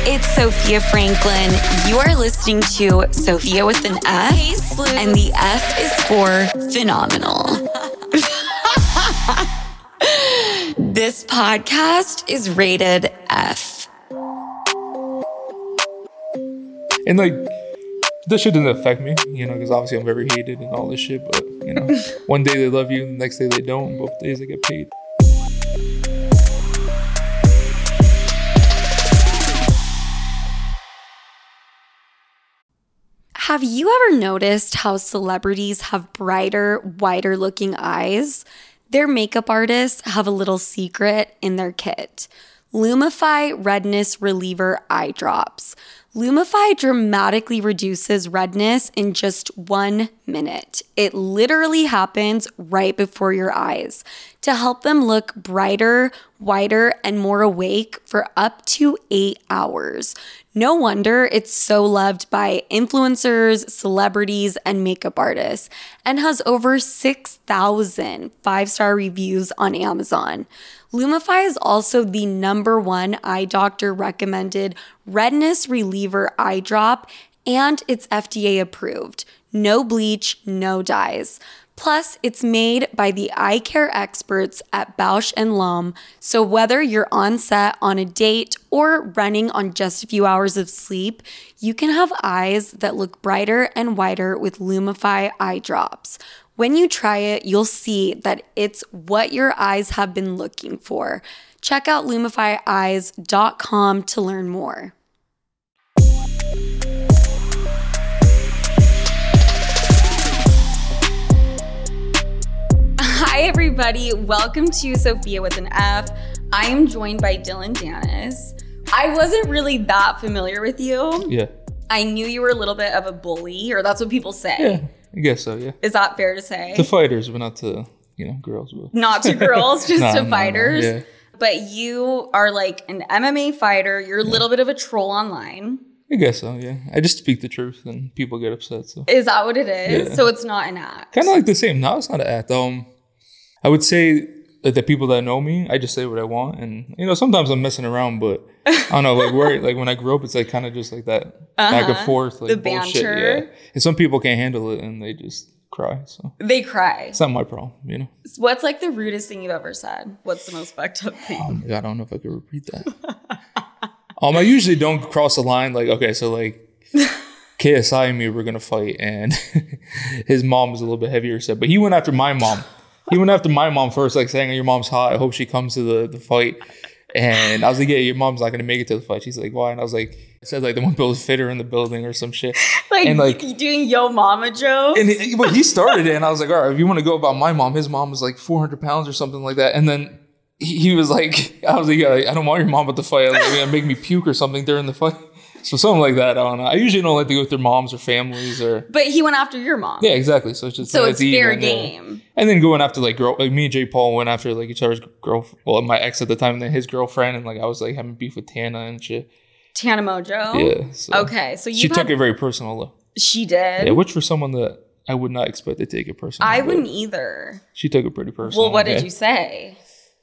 It's Sophia Franklin. You are listening to Sophia with an F, and the F is for phenomenal. This podcast is rated F. And like, this shit doesn't affect me, because obviously I'm very hated and all this shit. But, one day they love you, the next day they don't. Both days they get paid. Have you ever noticed how celebrities have brighter, whiter looking eyes? Their makeup artists have a little secret in their kit. Lumify Redness Reliever Eye Drops. Lumify dramatically reduces redness in just 1 minute. It literally happens right before your eyes to help them look brighter, whiter, and more awake for up to 8 hours. No wonder it's so loved by influencers, celebrities, and makeup artists, and has over 6,000 5-star reviews on Amazon. Lumify is also the #1 eye doctor recommended redness reliever eye drop, and it's FDA approved. No bleach, no dyes. Plus, it's made by the eye care experts at Bausch & Lomb, so whether you're on set on a date or running on just a few hours of sleep, you can have eyes that look brighter and whiter with Lumify eye drops. When you try it, you'll see that it's what your eyes have been looking for. Check out LumifyEyes.com to learn more. Hi, everybody. Welcome to Sophia with an F. I am joined by Dylan Danis. I wasn't really that familiar with you. Yeah. I knew you were a little bit of a bully, or that's what people say. Yeah, I guess so, yeah. Is that fair to say? To fighters, but not to, girls. But. Not to girls, just to fighters. Yeah. But you are like an MMA fighter. You're a little bit of a troll online. I guess so, yeah. I just speak the truth and people get upset, so. Is that what it is? Yeah. So it's not an act? Kind of like the same. No, it's not an act. I would say that the people that know me, I just say what I want. And, sometimes I'm messing around, but I don't know, like when I grew up, it's like kind of just like that back and forth. Like the bullshit, banter. yeah. And some people can't handle it and they just cry, so. They cry. It's not my problem, What's like the rudest thing you've ever said? What's the most fucked up thing? Oh my God, I don't know if I could repeat that. I usually don't cross the line. Like, okay, so like KSI and me were going to fight and his mom was a little bit heavier set, but he went after my mom. He went after my mom first, like saying, your mom's hot. I hope she comes to the fight. And I was like, yeah, your mom's not going to make it to the fight. She's like, why? And I was like, I said like the one bill fitter in the building or some shit. And doing yo mama jokes. And he started it. And I was like, all right, if you want to go about my mom, his mom was like 400 pounds or something like that. And then he was like, I was like, yeah, I don't want your mom at the fight. I was like, you're going to make me puke or something during the fight. So something like that. I don't know. I usually don't like to go with their moms or families or. But he went after your mom. Yeah, exactly. So it's just it's fair game. And then going after like me and Jay Paul went after like each other's my ex at the time and then his girlfriend, and like I was like having beef with Tana and shit. Tana Mojo. Yeah. So okay, so she took it very personal though. She did. Yeah, which for someone that I would not expect to take it personal. I wouldn't either. She took it pretty personal. Well, what did you say?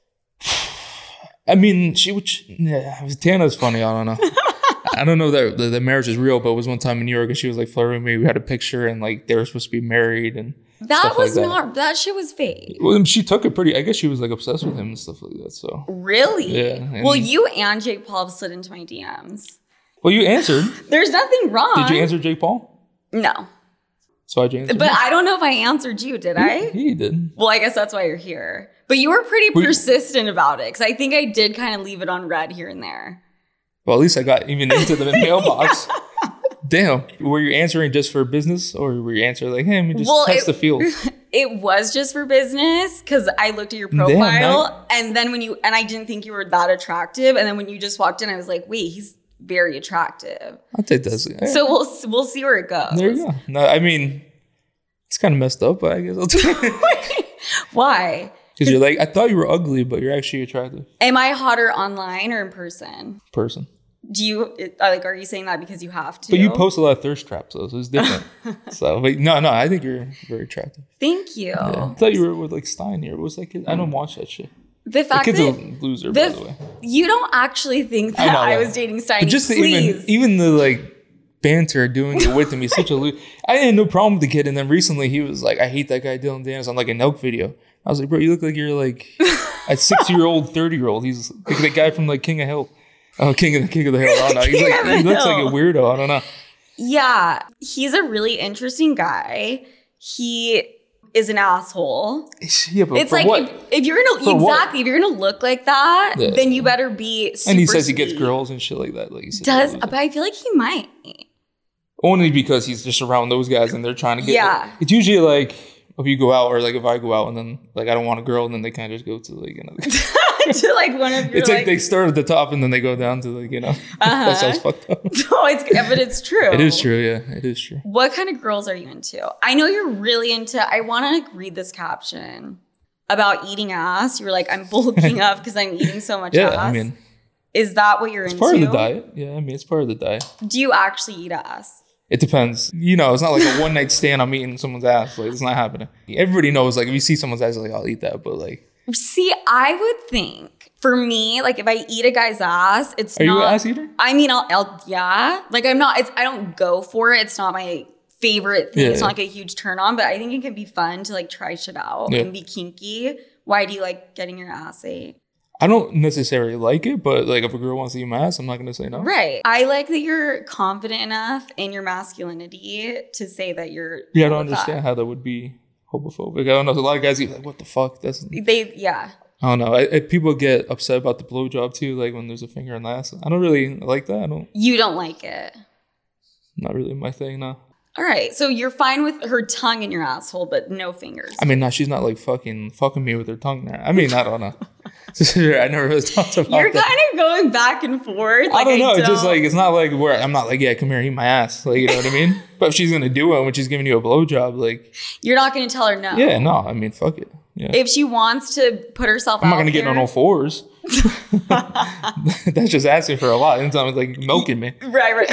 I mean, Tana's funny. I don't know. I don't know that the marriage is real, but it was one time in New York and she was like flirting with me. We had a picture and like they were supposed to be married and that was like not that shit was fake. Well, she took it pretty. I guess she was like obsessed with him and stuff like that. So really, yeah. Well, you and Jake Paul have slid into my DMs. Well, you answered. There's nothing wrong. Did you answer Jake Paul? No. So I answered. But I don't know if I answered you. Did I? He did. Well, I guess that's why you're here. But you were pretty persistent about it because I think I did kind of leave it on red here and there. Well, at least I got even into the mailbox. Damn. Were you answering just for business or were you answering like, hey, let me just test the field? It was just for business because I looked at your profile and then and I didn't think you were that attractive. And then when you just walked in, I was like, wait, he's very attractive. I'll take that. Yeah. So we'll see where it goes. There you go. No, I mean, it's kind of messed up, but I guess I'll take it. Why? Because you're like, I thought you were ugly, but you're actually attractive. Am I hotter online or in person? Person. Do you are you saying that because you have to? But you post a lot of thirst traps though, so it's different. So, but no, I think you're very attractive. Thank you. Yeah. I thought you were with like Stein here. It was like I don't watch that shit. The fact kid's that a loser, by the way. you don't actually think that I was dating Steiny. But just please. even the like banter doing it with him, he's such a loser. I had no problem with the kid, and then recently he was like, "I hate that guy Dylan Danis" on like a Nelk video. I was like, "Bro, you look like you're like a 6-year-old, 30-year-old. He's like the guy from like King of Hill, King of the Hill. I don't know. He's like he looks like a weirdo. I don't know. Yeah, he's a really interesting guy. He is an asshole. Yeah, but it's for like what? if you're gonna if you're gonna look like that, then you better be super and he says sweet. he gets girls and shit like that. Like he says but I feel like he might. Only because he's just around those guys and they're trying to get. Yeah. It's usually like if you go out or like if I go out and then like I don't want a girl and then they kind of just go to like another. To like one of your. It's like they start at the top and then they go down to like that sounds fucked up. No, but it's true. It is true. Yeah, it is true. What kind of girls are you into? I know you're really into. I want to read this caption about eating ass. You were like, I'm bulking up because I'm eating so much ass. Yeah, I mean, is that what you're into? It's part of the diet. Yeah, I mean, it's part of the diet. Do you actually eat ass? It depends. It's not like a one night stand. I'm eating someone's ass. Like it's not happening. Everybody knows. Like if you see someone's ass, like I'll eat that. But like, see, I would think for me, like if I eat a guy's ass, it's Are not. you an ass eater? I mean, I'll yeah. Like I'm not. I don't go for it. It's not my favorite thing. Yeah. It's not like a huge turn on, but I think it can be fun to like try shit out and be kinky. Why do you like getting your ass ate? I don't necessarily like it, but like if a girl wants to eat my ass, I'm not gonna say no. Right. I like that you're confident enough in your masculinity to say that you're. Yeah, I don't understand how that would be homophobic. I don't know. A lot of guys get like, "What the fuck?" I don't know. People get upset about the blowjob too, like when there's a finger in the ass. I don't really like that. You don't like it. Not really my thing, no. All right, so you're fine with her tongue in your asshole, but no fingers. I mean, no, she's not like fucking me with her tongue there. I mean, I don't know. I never really talked about You're that. kind of going back and forth. I don't know. It's just like, it's not like where I'm not like, yeah, come here, eat my ass. Like, you know what I mean? But if she's going to do it when she's giving you a blowjob, like. You're not going to tell her no. Yeah, no. I mean, fuck it. Yeah. If she wants to put herself I'm out not going to get on all fours. That's just asking for a lot. And it's like milking me. Right.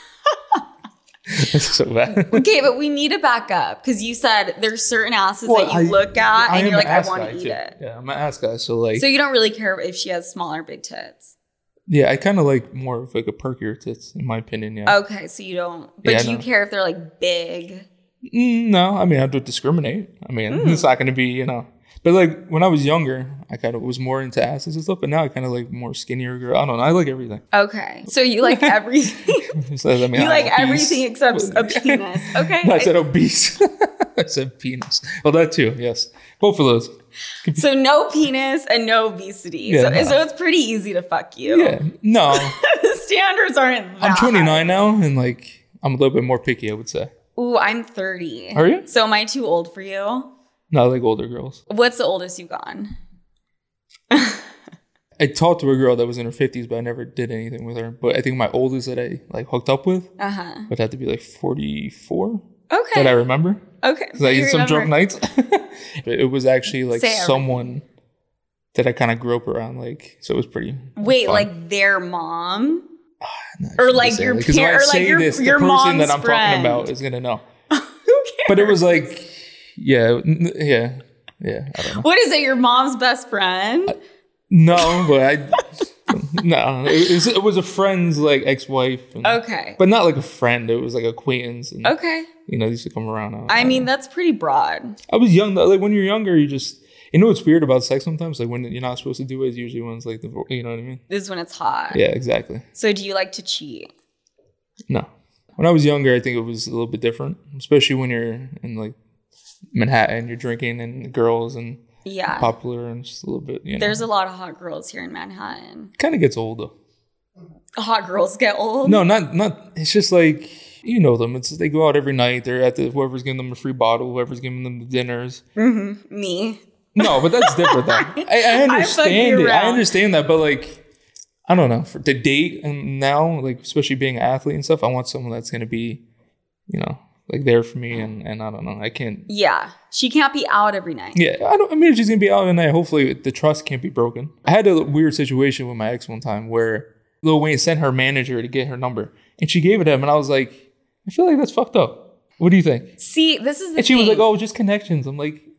That's so bad. Okay, but we need to back up because you said there's certain asses that you look at and you're like, I want to eat it. Yeah, I'm an ass guy. So like. So you don't really care if she has small or big tits. Yeah, I kind of like more of like a perkier tits, in my opinion. Yeah. Okay, so you don't. But do you care if they're like big? No, I mean I don't discriminate. I mean it's not going to be But like when I was younger, I kind of was more into asses and stuff. But now I kind of like more skinnier girl. I don't know. I like everything. Okay, so you like everything. So, I mean, you like everything except a penis. Okay. No, I said obese. I said penis. Well, that too. Yes, both of those. So no penis and no obesity. Yeah, so it's pretty easy to fuck you. Yeah. No. The standards aren't that I'm 29 high. now, and like I'm a little bit more picky, I would say. Ooh, I'm 30. Are you? So am I too old for you? No, I like older girls. What's the oldest you've gone? I talked to a girl that was in her 50s, but I never did anything with her. But I think my oldest that I like hooked up with would have to be like 44. Okay. That I remember. Okay. Because I used some drunk nights. But it was actually like someone that I kind of grew up around. Like, so it was pretty. Wait, fun. like their mom? No, or like your parent? Or like your the mom's person that I'm friend. talking about is going to know. Who cares? But it was like, yeah. I don't know. What is it? Your mom's best friend? No, but no. It was a friend's like ex-wife. Okay. But not like a friend. It was like acquaintance. And, okay. They used to come around. I mean, that's pretty broad. I was young though. Like when you're younger, you just, what's weird about sex sometimes? Like when you're not supposed to do it, is usually when it's like, you know what I mean? This is when it's hot. Yeah, exactly. So do you like to cheat? No. When I was younger, I think it was a little bit different, especially when you're in like Manhattan, you're drinking and girls and popular and just a little bit, There's a lot of hot girls here in Manhattan. Kind of gets old though. Hot girls get old? No, not. It's just like, them. It's they go out every night. They're at whoever's giving them a free bottle, whoever's giving them the dinners. Mm-hmm. Me. No, but that's different though. I understand it. I understand that, but like, I don't know. For to date and now, like especially being an athlete and stuff, I want someone that's gonna be, like there for me, and I don't know. I can't. Yeah, she can't be out every night. Yeah, I mean, if she's gonna be out every night, hopefully the trust can't be broken. I had a weird situation with my ex one time where Lil Wayne sent her manager to get her number, and she gave it to him, and I was like, I feel like that's fucked up. What do you think? See, this is the thing. And she was like, oh, just connections. I'm like,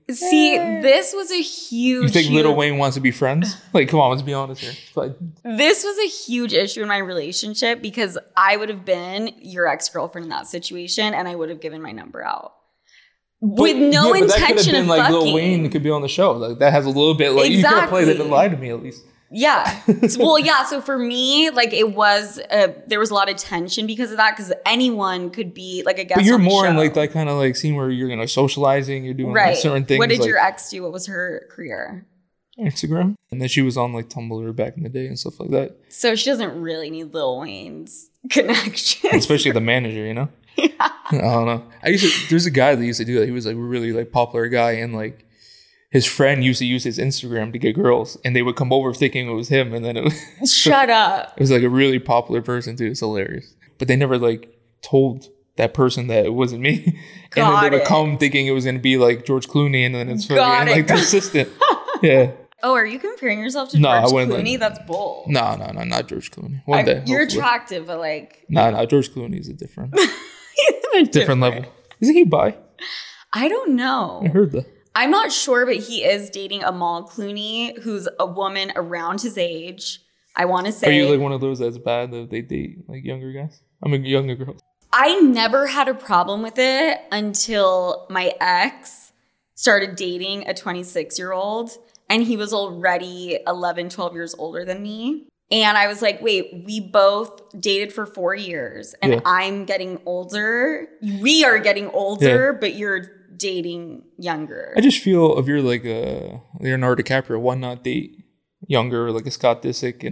See, this was a huge... You think Lil Wayne wants to be friends? Like, come on, let's be honest here. But this was a huge issue in my relationship because I would have been your ex-girlfriend in that situation and I would have given my number out. With no intention of like fucking. Lil Wayne could be on the show. Like, that has a little bit... Like, you could have played it and lied to me at least. Yeah. Well, yeah. So for me, like it was, there was a lot of tension because of that. Because anyone could be like a guest. But you're on the more show. in like that kind of like scene where you're socializing. You're doing like, certain things. What did like, your ex do? What was her career? Instagram, and then she was on like Tumblr back in the day and stuff like that. So she doesn't really need Lil Wayne's connection, especially the manager. Yeah. I don't know. There's a guy that used to do that. He was like a really like popular guy, and like. His friend used to use his Instagram to get girls, and they would come over thinking it was him, and then it was... Shut up. It was like a really popular person, too. It's hilarious. But they never, like, told that person that it wasn't me. And then they would come thinking it was going to be, like, George Clooney, and then it's like the assistant. Yeah. Oh, are you comparing yourself to George Clooney? That's bold. No, not George Clooney. One day. You're attractive, but, like... No, George Clooney is a different... different level. Isn't he bi? I don't know. I heard that. I'm not sure, but he is dating Amal Clooney, who's a woman around his age. I want to say... Are you like one of those that's bad that they date like younger guys? I mean, younger girls. I never had a problem with it until my ex started dating a 26-year-old, and he was already 11, 12 years older than me. And I was like, wait, we both dated for 4 years, and I'm getting older. We are getting older, but you're... dating younger. I just feel if you're like a Leonardo DiCaprio, why not date younger, like a Scott Disick?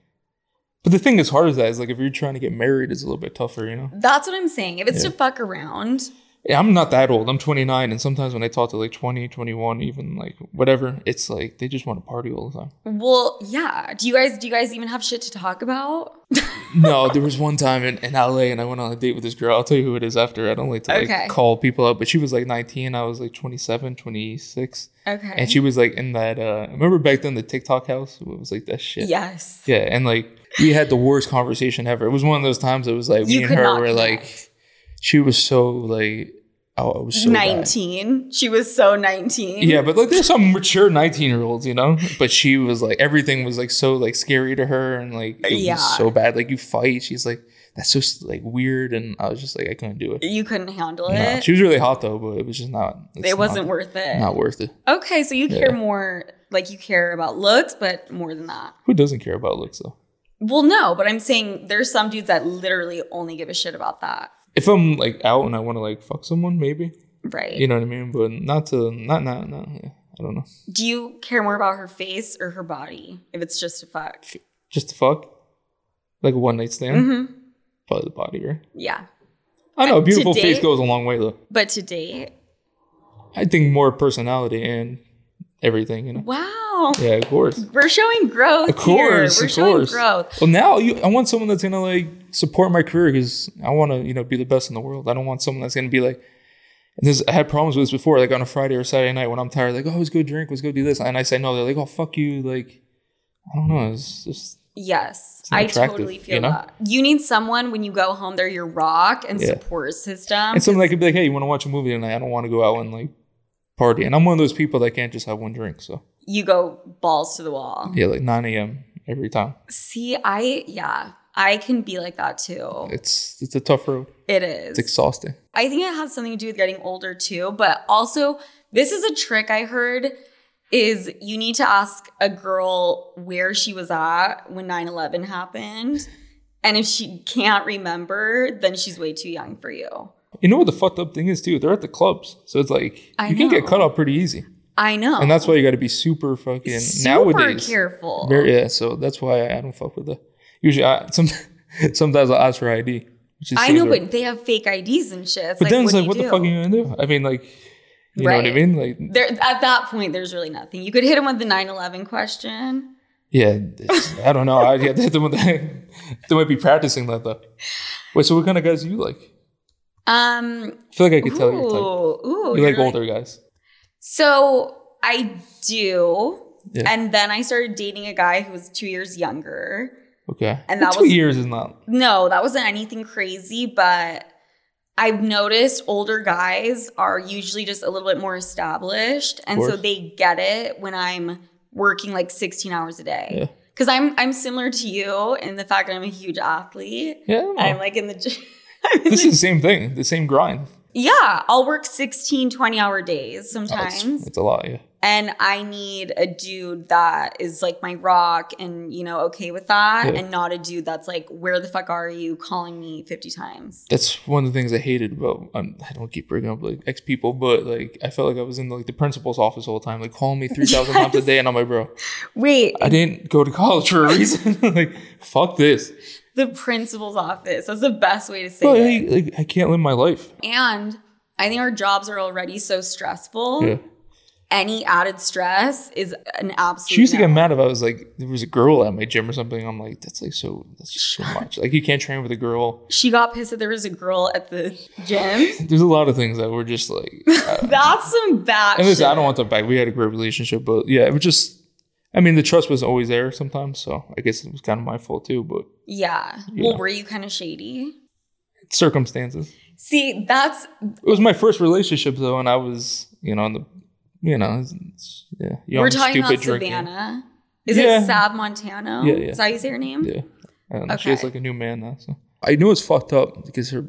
But the thing as hard as that is like if you're trying to get married, it's a little bit tougher, you know? That's what I'm saying. If it's to fuck around. Yeah, I'm not that old. I'm 29, and sometimes when I talk to like 20, 21, even like whatever, it's like they just want to party all the time. Well, yeah. Do you guys even have shit to talk about? No, there was one time in LA, and I went on a date with this girl. I'll tell you who it is after. I don't like to like call people out, but she was like 19. I was like 27, 26. Okay. And she was like in that, remember back then the TikTok house? It was like that shit. Yes. Yeah, and like we had the worst conversation ever. It was one of those times it was like me and her were like, she was so like, oh, it was so 19. Bad. She was so 19. Yeah, but like there's some mature 19-year-olds, you know? But she was like, everything was like so like scary to her, and like it was so bad. Like you fight, she's like, that's so like weird, and I was just like, I couldn't do it. You couldn't handle it? No, she was really hot though, but it was just not. It wasn't worth it. Not worth it. Okay, so you care more, like you care about looks, but more than that. Who doesn't care about looks though? Well, no, but I'm saying there's some dudes that literally only give a shit about that. If I'm like out and I want to like fuck someone, maybe. Right. You know what I mean? But not. Yeah, I don't know. Do you care more about her face or her body if it's just to fuck? Just to fuck? Like a one night stand? Mm-hmm. Probably the body, right? Yeah. I know, a beautiful face goes a long way though. But to date? I think more personality and everything, you know? Wow. Yeah, of course. We're showing growth. Of course. We're showing growth. Well, now I want someone that's gonna like support my career because I want to, be the best in the world. I don't want someone that's gonna be like, I had problems with this before, like on a Friday or Saturday night when I'm tired, like, oh, let's go drink, let's go do this. And I say no, they're like, oh, fuck you. Like, I don't know. It's just. Yes, I totally feel that. You need someone when you go home, they're your rock and support system. And someone that could be like, hey, you want to watch a movie tonight? I don't want to go out and like party. And I'm one of those people that can't just have one drink. So you go balls to the wall. Yeah, like 9 a.m. every time. See, I can be like that too. It's a tough road. It is. It's exhausting. I think it has something to do with getting older too. But also, this is a trick I heard is you need to ask a girl where she was at when 9/11 happened. And if she can't remember, then she's way too young for you. You know what the fucked up thing is too? They're at the clubs. So it's like, you can get cut off pretty easy. I know. And that's why you got to be super fucking nowadays. Careful. So that's why I don't fuck with the. Usually, sometimes I'll ask for ID. I know, but they have fake IDs and shit. It's but then it's like, what the fuck are you gonna do? I mean, like, you know what I mean? Like, at that point, there's really nothing. You could hit him with the 9/11 question. Yeah, I don't know. They might be practicing that though. Wait, so what kind of guys do you like? I feel like I could tell your type. You like older guys. So I do, and then I started dating a guy who was 2 years younger. Okay. And that 2 years is not. No, that wasn't anything crazy, but I've noticed older guys are usually just a little bit more established. And so they get it when I'm working like 16 hours a day. Yeah. Because I'm similar to you in the fact that I'm a huge athlete. Yeah. I'm like in the gym. This is the same thing, the same grind. Yeah, I'll work 16, 20-hour days sometimes. It's a lot, yeah. And I need a dude that is like my rock and, okay with that. And not a dude that's like, where the fuck are you calling me 50 times? That's one of the things I hated about, I don't keep bringing up like ex people, but like I felt like I was in like the principal's office all the time, like calling me 3,000 times a day. And I'm like, bro, wait, I didn't go to college for a reason. Like, fuck this. The principal's office. That's the best way to say it. Like, I can't live my life. And I think our jobs are already so stressful. Yeah. Any added stress is an absolute. She used to get mad if I was like, there was a girl at my gym or something. I'm like, that's just too much. Like, you can't train with a girl. She got pissed that there was a girl at the gym. There's a lot of things that were just like. That's some bad and listen, shit. I don't want them back. We had a great relationship, but yeah, it was just. I mean, the trust was always there sometimes, so I guess it was kind of my fault too. But yeah, well, were you kind of shady? Circumstances. See, it was my first relationship though, and I was, young, we're talking stupid about drinking. Savannah. Is it Sav Montano? Yeah. Is that how you say her name? Yeah. I don't know. Okay. She has like a new man now. So I knew it's fucked up because her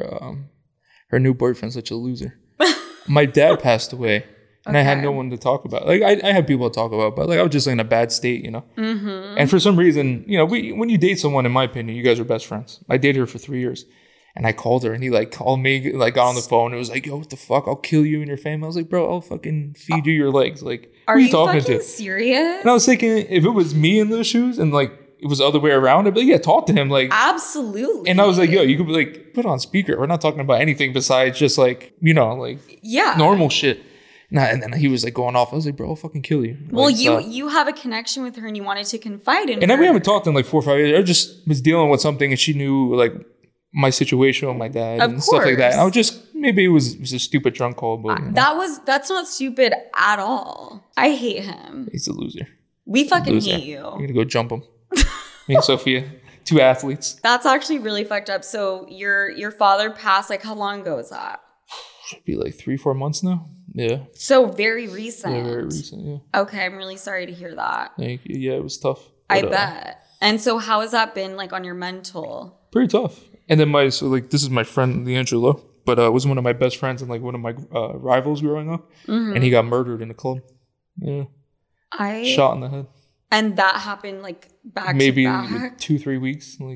new boyfriend's such a loser. My dad passed away. And I had no one to talk about. Like, I had people to talk about, but like I was just in a bad state, Mm-hmm. And for some reason, when you date someone, in my opinion, you guys are best friends. I dated her for 3 years. And I called her and he like called me, like got on the phone. It was like, yo, what the fuck? I'll kill you and your family. I was like, bro, I'll fucking feed you your legs. Like, are who you talking fucking to? serious? And I was thinking, if it was me in those shoes and like it was the other way around, I'd be like, yeah, talk to him. Like, absolutely. And I was like, yo, you could be like, put on speaker. We're not talking about anything besides just like, normal shit. And then he was like going off. I was like, bro, I'll fucking kill you. Well, like, you have a connection with her and you wanted to confide in her. And then we haven't talked in like 4 or 5 years. I just was dealing with something and she knew like my situation with my dad and stuff like that. And I was just, maybe it was a stupid drunk call, but that's not stupid at all. I hate him. He's a loser. We fucking hate you. You're gonna go jump him. Me and Sophia, 2 athletes. That's actually really fucked up. So your father passed, like how long ago was that? Should be like 3-4 months now. Yeah. So very recent. Yeah, very recent, yeah. Okay, I'm really sorry to hear that. Thank you. Yeah, it was tough. But, I bet. And so how has that been like on your mental? Pretty tough. And then this is my friend D'Angelo, but was one of my best friends and like one of my rivals growing up. Mm-hmm. And he got murdered in a club. Yeah. Shot in the head. And that happened like back maybe to back? 2-3 weeks. Like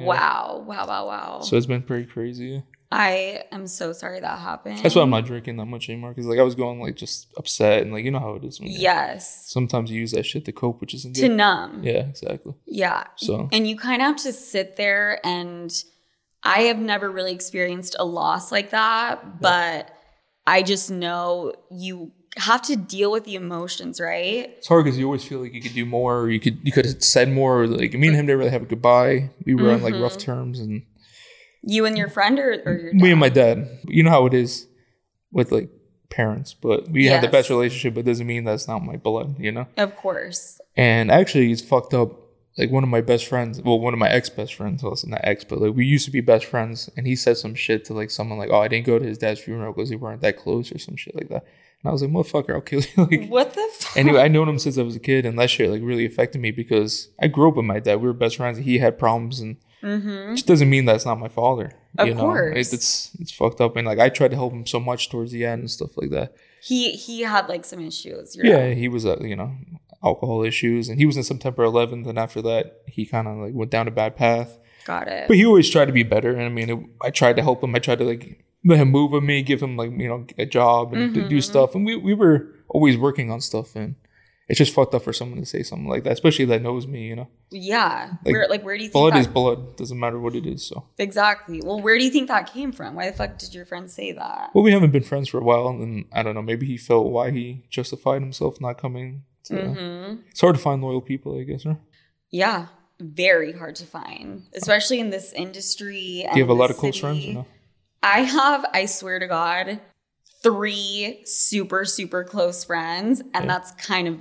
Wow. So it's been pretty crazy. Yeah. I am so sorry that happened. That's why I'm not drinking that much anymore. Because like I was going like just upset and like you know how it is. Yes. Sometimes you use that shit to cope, which isn't good. To numb. Yeah, exactly. Yeah. So. And you kind of have to sit there and I have never really experienced a loss like that, but I just know you have to deal with the emotions, right? It's hard because you always feel like you could do more, or you could have said more. Or like me and him didn't really have a goodbye. We were on like rough terms, and you and your friend or your dad? Me and my dad. You know how it is with like parents, but we have the best relationship, but doesn't mean that's not my blood, Of course. And actually, it's fucked up. Like one of my best friends, one of my ex-best friends, well, it's not ex, but like we used to be best friends, and he said some shit to like someone like, oh, I didn't go to his dad's funeral because they weren't that close or some shit like that. And I was like, motherfucker, I'll kill you. Like, what the fuck? Anyway, I've known him since I was a kid, and that shit like really affected me because I grew up with my dad. We were best friends. He had problems, and it just doesn't mean that's not my father. Of course. It's fucked up, and like I tried to help him so much towards the end and stuff like that. He had like some issues. He was alcohol issues, and he was in September 11th, and after that he kind of like went down a bad path. Got it. But he always tried to be better, and I mean I tried to help him. I tried to like let him move with me, give him like a job and do stuff, and we were always working on stuff, and it's just fucked up for someone to say something like that, especially that knows me. Yeah. Like, where do you think blood is blood? Doesn't matter what it is. So exactly. Well, where do you think that came from? Why the fuck did your friend say that? Well, we haven't been friends for a while, and I don't know. Maybe he felt why he justified himself not coming. It's hard to find loyal people, I guess, huh? Yeah, very hard to find, especially in this industry. Do you have a lot of close friends or no? I have, I swear to God, 3 super, super close friends. And that's kind of my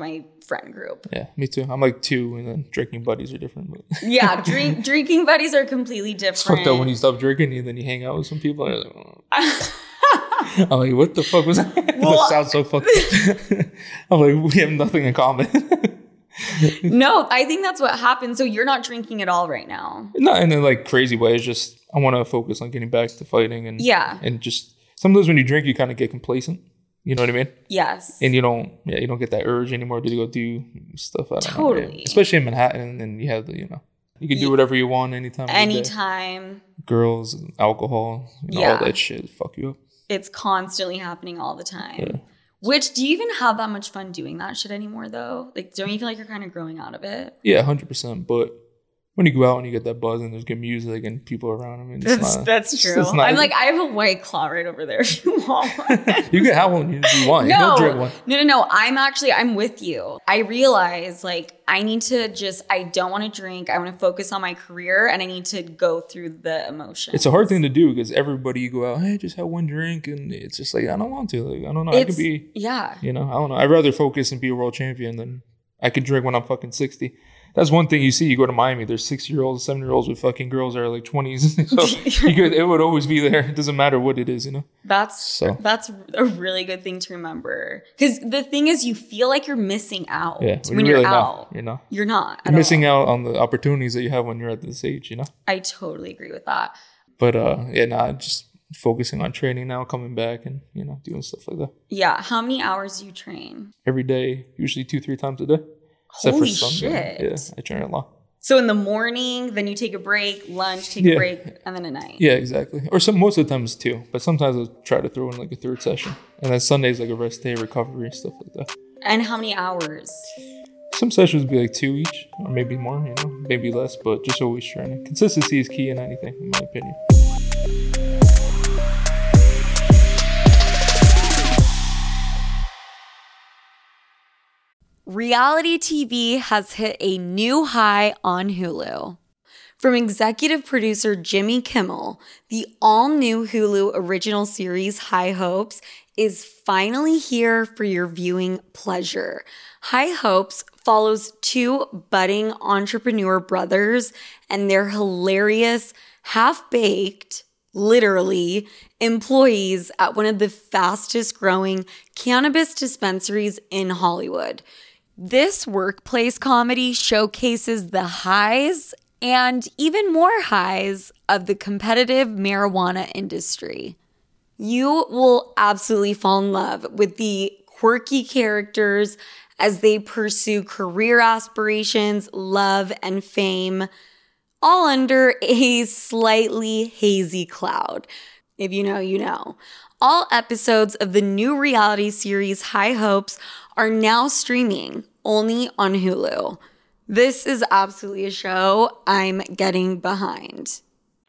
friend group. Yeah, me too. I'm like 2, and then drinking buddies are different. But Yeah, drinking buddies are completely different. it's fucked up when you stop drinking and then you hang out with some people. And you're like, oh. I'm like, what the fuck was that? Well, That sounds so fucked up. I'm like, we have nothing in common. No, I think that's what happened. So you're not drinking at all right now. Not in a like crazy way. It's just I want to focus on getting back to fighting and and just sometimes when you drink you kind of get complacent. You know what I mean? Yes. And you don't get that urge anymore to go do stuff. I don't know. Totally. Especially in Manhattan, and you have the you can do whatever you want anytime. Anytime. Girls, alcohol, all that shit fuck you up. It's constantly happening all the time. Yeah. Which, do you even have that much fun doing that shit anymore, though? Like, don't you feel like you're kind of growing out of it? Yeah, 100%. But when you go out and you get that buzz and there's good music and people around, I mean, that's true. I'm like, I have a White Claw right over there if you want one. You can have one if you want. No, Don't drink one. No. I'm with you. I realize, like, I need to I don't want to drink. I want to focus on my career and I need to go through the emotions. It's a hard thing to do because everybody you go out, hey, just have one drink. And it's just like, I don't want to. Like, I don't know. I could be, yeah. I don't know. I'd rather focus and be a world champion than I could drink when I'm fucking 60. That's one thing you see. You go to Miami, there's 6-year-olds, 7-year-olds with fucking girls that are like 20s. So it would always be there. It doesn't matter what it is, That's a really good thing to remember. Because the thing is, you feel like you're missing out when you're really out. You're not. You're missing out on the opportunities that you have when you're at this age, I totally agree with that. But just focusing on training now, coming back and, doing stuff like that. Yeah. How many hours do you train? Every day, usually 2-3 times a day. Holy shit. Yeah, I train a lot. So in the morning, then you take a break, lunch, take a break, and then at night. Yeah, exactly. Or most of the times 2. But sometimes I'll try to throw in like a 3rd session. And then Sunday's like a rest day, recovery, and stuff like that. And how many hours? Some sessions would be like 2 each, or maybe more, maybe less, but just always training. Consistency is key in anything, in my opinion. Reality TV has hit a new high on Hulu. From executive producer Jimmy Kimmel, the all-new Hulu original series High Hopes is finally here for your viewing pleasure. High Hopes follows 2 budding entrepreneur brothers and their hilarious, half-baked, literally, employees at one of the fastest-growing cannabis dispensaries in Hollywood. This workplace comedy showcases the highs and even more highs of the competitive marijuana industry. You will absolutely fall in love with the quirky characters as they pursue career aspirations, love, and fame, all under a slightly hazy cloud. If you know, you know. All episodes of the new reality series High Hopes are now streaming only on Hulu. This is absolutely a show I'm getting behind.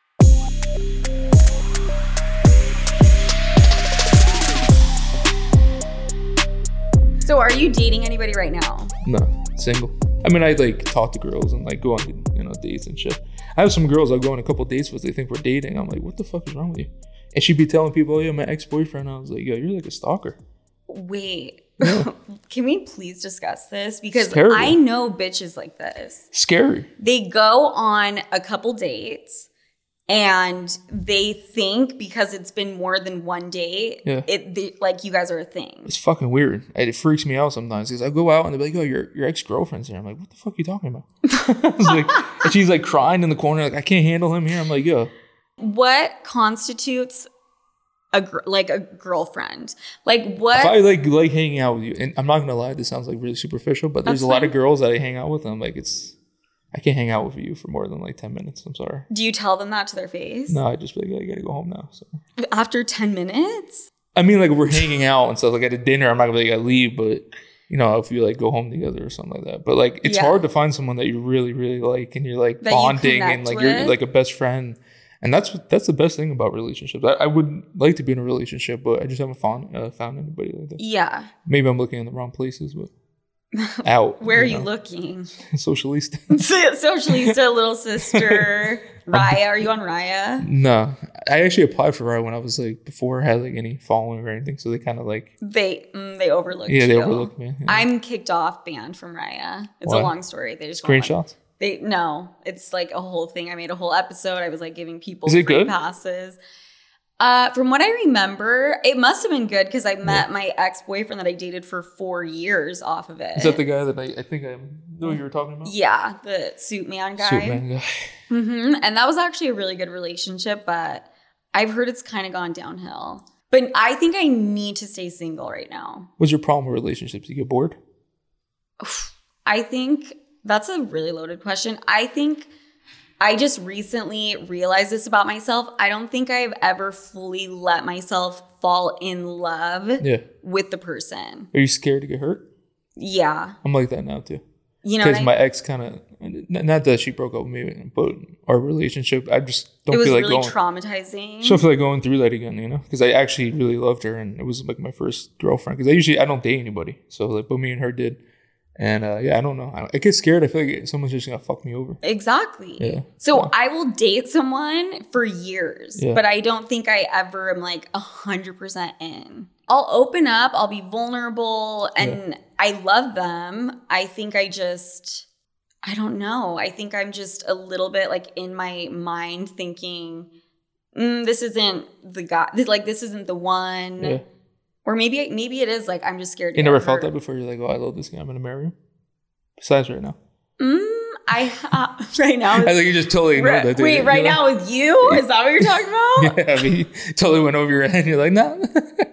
So are you dating anybody right now? No, single. I mean, I talk to girls and go on dates and shit. I have some girls I'll go on a couple dates with. They think we're dating. I'm like, what the fuck is wrong with you? And she'd be telling people, oh yeah, my ex-boyfriend. I was like, yo, you're like a stalker. Wait. Yeah. Can we please discuss this? Because I know bitches like this. Scary. They go on a couple dates and they think because it's been more than one date, you guys are a thing. It's fucking weird. It freaks me out sometimes because I go out and they're like, oh, your ex-girlfriend's here. I'm like, what the fuck are you talking about? And she's crying in the corner, I can't handle him here. I'm like, yo. What constitutes a girlfriend? What? If I like hanging out with you, and I'm not gonna lie, this sounds really superficial, but there's a lot of girls that I hang out with, and I'm like, I can't hang out with you for more than 10 minutes. I'm sorry. Do you tell them that to their face? No, I just be like, I gotta go home now. So after 10 minutes? I mean, we're hanging out and stuff. At a dinner, I'm not gonna be I leave, but if you go home together or something like that. But it's hard to find someone that you really, really like, and you're bonding, and you're like a best friend. And that's the best thing about relationships. I would like to be in a relationship, but I just haven't found anybody like that. Yeah. Maybe I'm looking in the wrong places, but out. Where are you looking? Socialista. Socialista, little sister. Raya, are you on Raya? No, I actually applied for Raya when I was like before I had like any following or anything. So they kind of like they overlooked. Yeah, you. they overlooked me. Yeah. I'm kicked off, banned from Raya. It's a long story. They just screenshots. No, it's like a whole thing. I made a whole episode. I was like giving people free good? passes. From what I remember, it must have been good because I met my ex-boyfriend that I dated for 4 years off of it. Is that the guy that I think I know you were talking about? Yeah, the suit man guy. And that was actually a really good relationship, but I've heard it's kind of gone downhill. But I think I need to stay single right now. What's your problem with relationships? You get bored? I think that's a really loaded question. I think I just recently realized this about myself. I don't think I've ever fully let myself fall in love with the person. Are you scared to get hurt? Yeah. I'm like that now too. You know, because my ex kind of, not that she broke up with me, but our relationship, I just don't feel like going. It was really traumatizing. I don't feel like going through that again, you know? Because I actually really loved her and it was like my first girlfriend. Because I don't date anybody. So like, but me and her did. And I don't know. I get scared. I feel like someone's just going to fuck me over. Exactly. Yeah. So I will date someone for years, but I don't think I ever am like 100% in. I'll open up. I'll be vulnerable. And I love them. I think I don't know. I think I'm just a little bit like in my mind thinking, this isn't the guy. This isn't the one. Yeah. Or maybe it is like I'm just scared. You never felt that before? You're like, oh, I love this guy. I'm gonna marry him. Besides right now. Right now. I think you just totally ignored that. Wait, right now with you? Is that what you're talking about? Yeah, I mean, totally went over your head. You're like, no.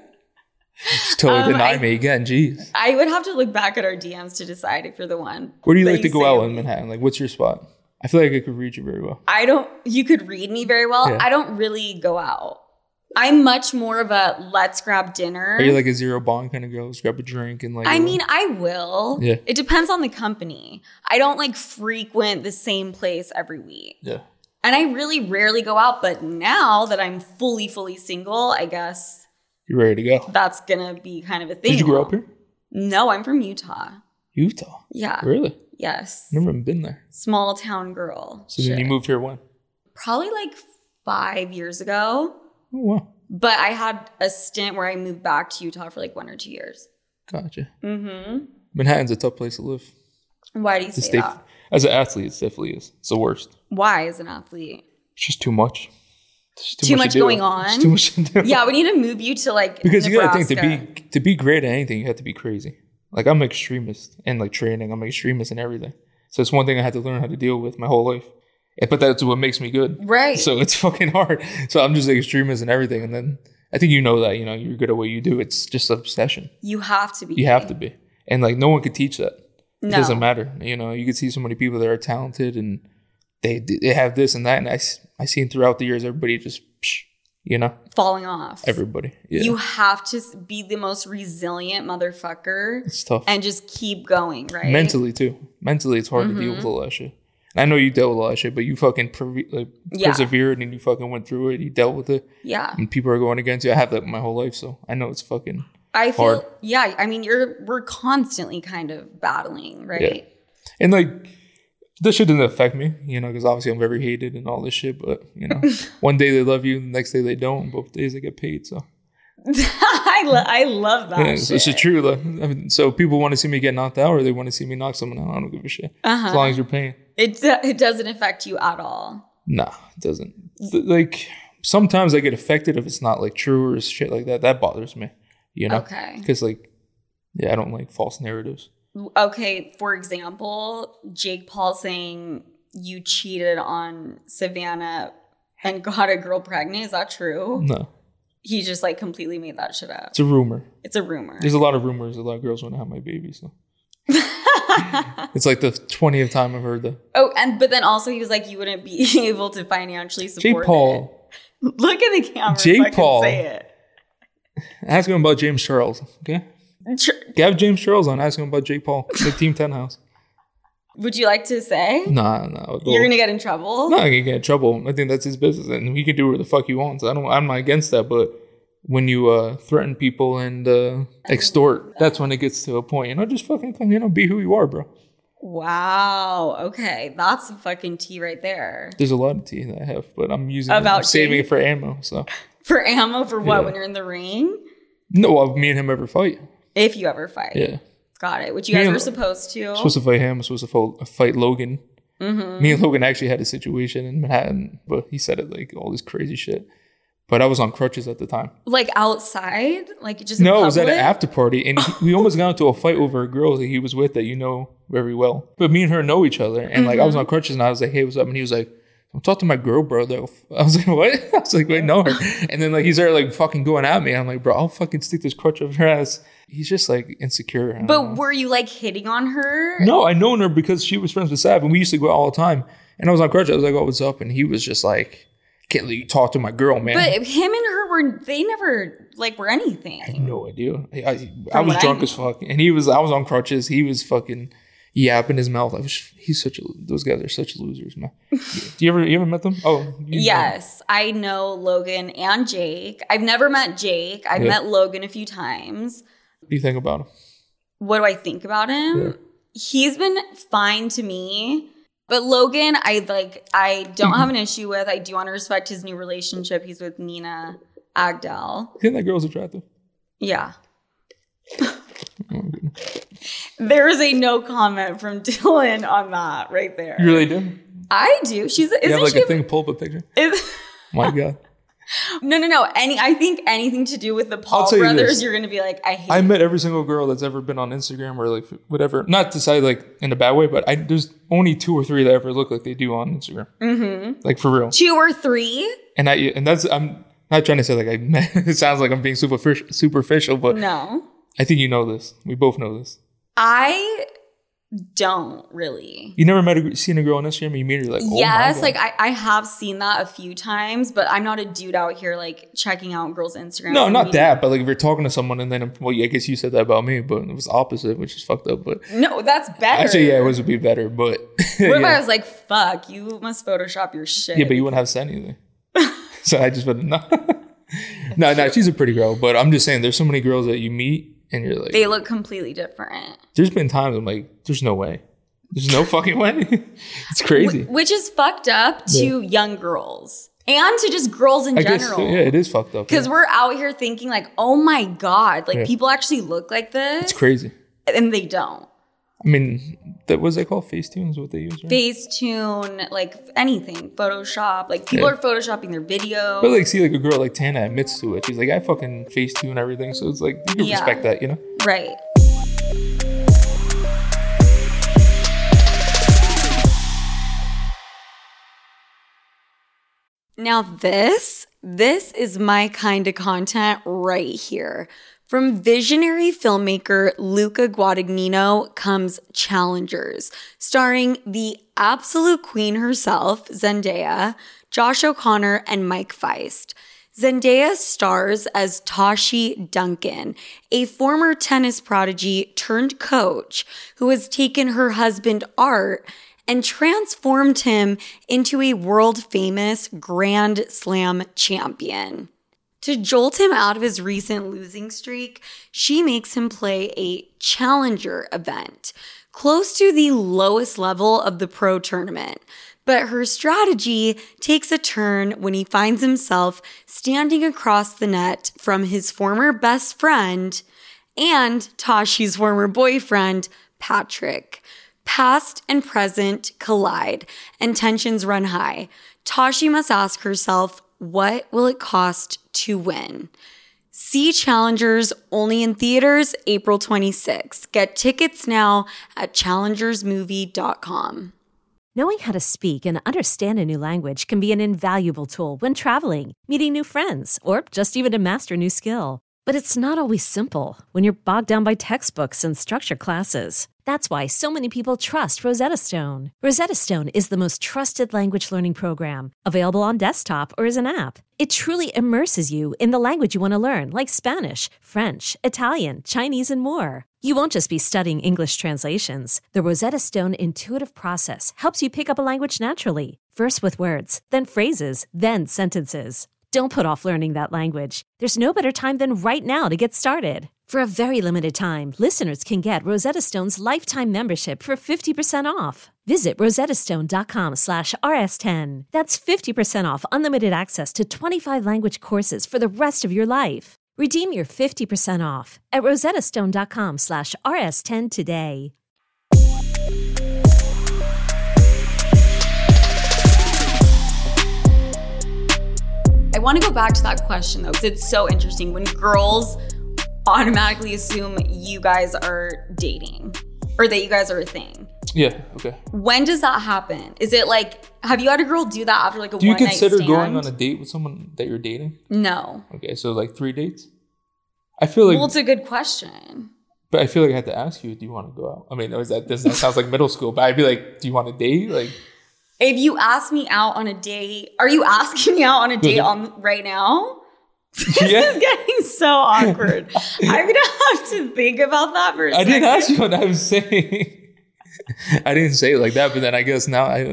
Just totally deny me again. Jeez. I would have to look back at our DMs to decide if you're the one. Where do you like to go out in Manhattan? Like, what's your spot? I feel like I could read you very well. You could read me very well. Yeah. I don't really go out. I'm much more of a let's grab dinner. Are you like a zero bond kind of girl? Let's grab a drink and like. I mean, I will. Yeah. It depends on the company. I don't like frequent the same place every week. Yeah. And I really rarely go out. But now that I'm fully single, I guess. You're ready to go. That's going to be kind of a thing. Did you grow up here? No, I'm from Utah. Utah? Yeah. Really? Yes. Never even been there. Small town girl. So then you moved here when? Probably like 5 years ago. Oh, wow. But I had a stint where I moved back to Utah for like 1 or 2 years. Gotcha. Mm-hmm. Manhattan's a tough place to live. Why do you say that? As an athlete, it definitely is. It's the worst. Why as an athlete? It's just too much. Too much going on? It's too much to do. Yeah, we need to move you to like because Nebraska. You gotta think, to be great at anything, you have to be crazy. Like I'm an extremist in like training. I'm an extremist in everything. So it's one thing I had to learn how to deal with my whole life. But that's what makes me good. Right. So it's fucking hard. So I'm just like extremist in everything. And then I think you know that, you're good at what you do. It's just an obsession. You have to be. You have to be. And like no one could teach that. It No. doesn't matter. You could see so many people that are talented and they have this and that. And I seen throughout the years, everybody just, falling off. Everybody. Yeah. You have to be the most resilient motherfucker. It's tough. And just keep going, right? Mentally too. Mentally, it's hard to deal with all that shit. I know you dealt with a lot of shit, but you fucking persevered and you fucking went through it. You dealt with it. Yeah. And people are going against you. I have that my whole life, so I know it's fucking hard. Hard. Yeah. I mean, we're constantly kind of battling, right? Yeah. And like, this shit doesn't affect me, because obviously I'm very hated and all this shit. But, one day they love you, the next day they don't. Both days they get paid, so. I love that. Yeah, shit. It's true, though. I mean, so people want to see me get knocked out or they want to see me knock someone out. I don't give a shit. As long as you're paying. It doesn't affect you at all. Nah, it doesn't. Like, sometimes I get affected if it's not, like, true or shit like that. That bothers me, Okay. Because, like, I don't like false narratives. Okay, for example, Jake Paul saying you cheated on Savannah and got a girl pregnant. Is that true? No. He just, like, completely made that shit up. It's a rumor. It's a rumor. There's a lot of rumors. A lot of girls want to have my baby, so. It's like the 20th time I've heard that. Oh, but then also he was like, you wouldn't be able to financially support Jake Paul. it. Look at the camera. Jake Paul. Say it. Ask him about James Charles, okay? Have James Charles on. Ask him about Jake Paul, the Team 10 house. Would you like to say? Nah. You're going to get in trouble? No, I can get in trouble. I think that's his business. And he can do whatever the fuck he wants. I'm not against that. But when you threaten people and extort, that's when it gets to a point. Just fucking, be who you are, bro. Wow. Okay. That's fucking tea right there. There's a lot of tea that I have, but I'm saving it for ammo. So for ammo for what? When you're in the ring? No, me and him ever fight. If you ever fight. Yeah. Got it. Which you guys were supposed to. Supposed to fight him. Supposed to fight Logan. Mm-hmm. Me and Logan actually had a situation in Manhattan, but he said it like all this crazy shit. But I was on crutches at the time. Like outside? Like just in public? It was at an after party. And we almost got into a fight over a girl that he was with that you know very well. But me and her know each other. And like I was on crutches and I was like, hey, what's up? And he was like, I'm talking to my girl, bro. Though. I was like, what? I was like, wait, know her. And then like he started like fucking going at me. I'm like, bro, I'll fucking stick this crutch up her ass. He's just like insecure. But were you like hitting on her? No, I known her because she was friends with Sav and we used to go out all the time. And I was on crutches. I was like, oh, what's up? And he was just like, can't let you talk to my girl, man. But him and her they never like were anything. I have no idea. I was drunk as fuck. And I was on crutches. He was fucking yapping his mouth. Those guys are such losers, man. You ever met them? Oh, yes. I know Logan and Jake. I've never met Jake. I've met Logan a few times. What do you think about him? What do I think about him? Yeah. He's been fine to me. But Logan, I don't have an issue with. I do want to respect his new relationship. He's with Nina Agdal. You think that girl's attractive? Yeah. There is a no comment from Dylan on that right there. You really do? I do. You have like a thing, pull up a picture? My God. No. I think anything to do with the Paul brothers, you're going to be like, I hate I met every single girl that's ever been on Instagram or like whatever. Not to say like in a bad way, but there's only 2 or 3 that ever look like they do on Instagram. Mm-hmm. Like for real. 2 or 3? And I'm not trying to say like it sounds like I'm being superficial, but no. I think you know this. We both know this. I don't really. You never seen a girl on Instagram and you meet her like, oh yes, like I have seen that a few times, but I'm not a dude out here like checking out girls' Instagram. No, not that, but like if you're talking to someone and then, well, I guess you said that about me, but it was opposite, which is fucked up. But no, that's better. Actually, yeah, it would be better, but what if I was like, fuck, you must Photoshop your shit? Yeah, but you wouldn't have said anything. So I just wouldn't know. No, she's a pretty girl, but I'm just saying there's so many girls that you meet and you're like, they look completely different. There's been times I'm like, there's no way. There's no fucking way. It's crazy. Which is fucked up to young girls and to just girls in general. Guess, it is fucked up. Because we're out here thinking like, oh my God, like people actually look like this. It's crazy. And they don't. I mean, what's they called? Facetune is what they use, right? Facetune, like anything. Photoshop. Like people are photoshopping their videos. But like see like a girl like Tana admits to it. She's like, I fucking Facetune everything. So it's like, you can respect that, you know? Right. Now this is my kind of content right here. From visionary filmmaker Luca Guadagnino comes Challengers, starring the absolute queen herself, Zendaya, Josh O'Connor, and Mike Feist. Zendaya stars as Tashi Duncan, a former tennis prodigy turned coach who has taken her husband Art and transformed him into a world-famous Grand Slam champion. To jolt him out of his recent losing streak, she makes him play a challenger event, close to the lowest level of the pro tournament. But her strategy takes a turn when he finds himself standing across the net from his former best friend and Tashi's former boyfriend, Patrick. Past and present collide, and tensions run high. Tashi must ask herself, what will it cost to win? See Challengers only in theaters April 26th. Get tickets now at challengersmovie.com. Knowing how to speak and understand a new language can be an invaluable tool when traveling, meeting new friends, or just even to master a new skill. But it's not always simple when you're bogged down by textbooks and structured classes. That's why so many people trust Rosetta Stone. Rosetta Stone is the most trusted language learning program, available on desktop or as an app. It truly immerses you in the language you want to learn, like Spanish, French, Italian, Chinese, and more. You won't just be studying English translations. The Rosetta Stone intuitive process helps you pick up a language naturally, first with words, then phrases, then sentences. Don't put off learning that language. There's no better time than right now to get started. For a very limited time, listeners can get Rosetta Stone's lifetime membership for 50% off. Visit rosettastone.com/rs10. That's 50% off unlimited access to 25 language courses for the rest of your life. Redeem your 50% off at rosettastone.com/rs10 today. I want to go back to that question though, because it's so interesting when girls automatically assume you guys are dating or that you guys are a thing. Yeah, okay. When does that happen? Is it like, have you had a girl do that after like a Do you one night consider stand? going on a date with someone that you're dating? No. Okay, so like 3 dates? I feel like... Well, it's a good question. But I feel like I have to ask you, do you want to go out? I mean, that sounds like middle school, but I'd be like, do you want to date? Like, if you ask me out on a date, are you asking me out on a date right now? This is getting so awkward. I'm gonna have to think about that for a second. I didn't ask you what I was saying. I didn't say it like that, but then I guess now I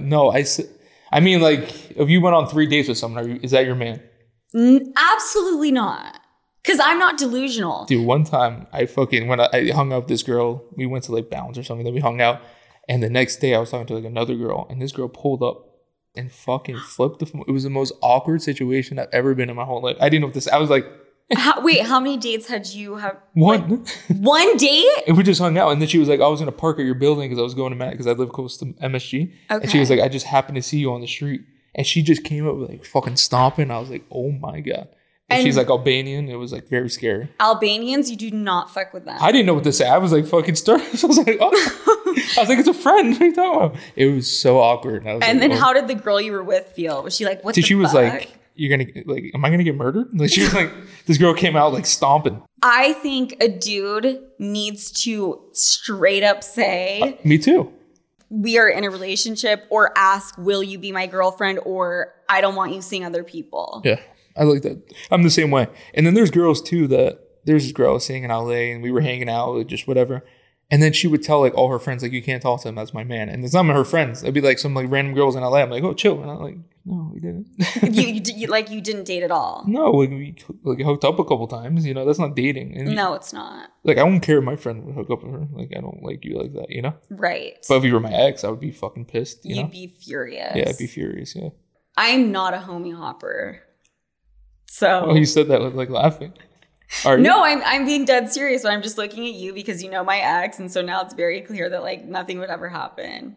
mean, like, if you went on 3 dates with someone, is that your man? Absolutely not. Because I'm not delusional. Dude, one time I hung out with this girl. We went to like Bounds or something. Then we hung out. And the next day I was talking to like another girl. And this girl pulled up and fucking flipped the phone. It was the most awkward situation I've ever been in my whole life. I didn't know what this... I was like... Wait, how many dates had you have? One. Like, one date? And we just hung out. And then she was like, I was going to park at your building because I was going to Matt because I live close to MSG. Okay. And she was like, I just happened to see you on the street. And she just came up with like fucking stomping. I was like, oh my God. And she's like Albanian. It was like very scary. Albanians, you do not fuck with them. I didn't know what to say. I was like fucking startled. I was like, oh. I was like, it's a friend. What are you talking about? It was so awkward. And then how did the girl you were with feel? Was she like, what the fuck? She was like, you're going to, like, am I going to get murdered? Like, she was like, this girl came out like stomping. I think a dude needs to straight up say. Me too. We are in a relationship, or ask, will you be my girlfriend? Or I don't want you seeing other people. Yeah. I like that. I'm the same way. And then there's girls too there's this girl I was seeing in LA and we were hanging out, like, just whatever. And then she would tell like all her friends, like, you can't talk to him, that's my man. And it's not her friends. It'd be like some like random girls in LA. I'm like, oh, chill. And I'm like, no, we didn't. you didn't date at all? No, like, we like hooked up a couple times. You know, that's not dating. And no, it's not. Like, I won't care if my friend would hook up with her. Like, I don't like you like that, you know? Right. But if you were my ex, I would be fucking pissed. You'd be furious. Yeah, I'd be furious, yeah. I'm not a homie hopper. So. Oh, you said that like laughing. Are you? No, I'm being dead serious, but I'm just looking at you because you know my ex, and so now it's very clear that like nothing would ever happen.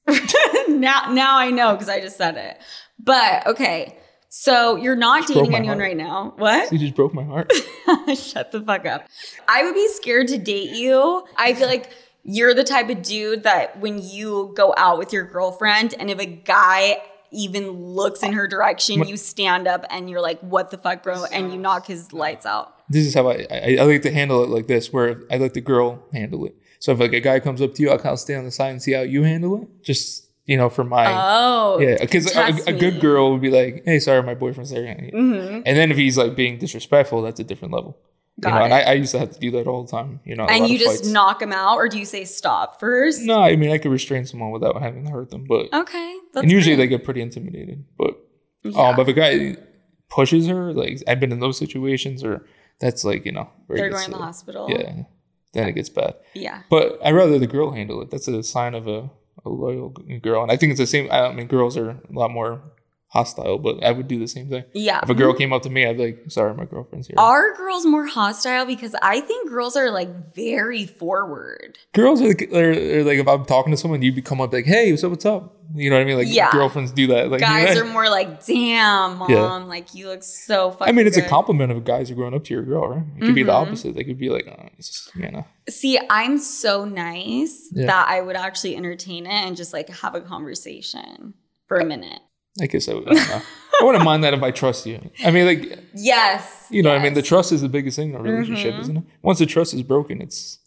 now I know because I just said it. But okay, so you're not dating anyone right now. What? You just broke my heart. Shut the fuck up. I would be scared to date you. I feel like you're the type of dude that when you go out with your girlfriend, and if a guy even looks in her direction, you stand up and you're like, what the fuck, bro? And you knock his lights out. This is how I like to handle it like this, where I let the girl handle it. So if like a guy comes up to you, I'll kind of stay on the side and see how you handle it. Just, you know, for my... Oh. Yeah, because a good girl would be like, hey, sorry, my boyfriend's there. Mm-hmm. And then if he's like being disrespectful, that's a different level. And I used to have to do that all the time. You know, and you just knock him out, or do you say stop first? No, I mean, I could restrain someone without having to hurt them. But okay, and usually they get pretty intimidated. But but if a guy pushes her, like, I've been in those situations, or that's like, you know, they're going to the hospital. Yeah, then it gets bad. Yeah, but I'd rather the girl handle it. That's a sign of a loyal girl, and I think it's the same. I mean, girls are a lot more hostile, but I would do the same thing. Yeah. If a girl came up to me, I'd be like, sorry, my girlfriend's here. Are girls more hostile? Because I think girls are like very forward. Girls are like, if I'm talking to someone, you come up like, hey, what's up? You know what I mean? Like, girlfriends do that. Like, guys are more like, damn, mom, like, you look so fucking I mean, it's good. A compliment if guys are going up to your girl, right? It could be the opposite. They could be like, oh, it's just, you know. See, I'm so nice that I would actually entertain it and just like have a conversation for a minute. I guess I would. I wouldn't mind that if I trust you. I mean, like, yes, you know, I mean, the trust is the biggest thing in a relationship, isn't it? Once the trust is broken,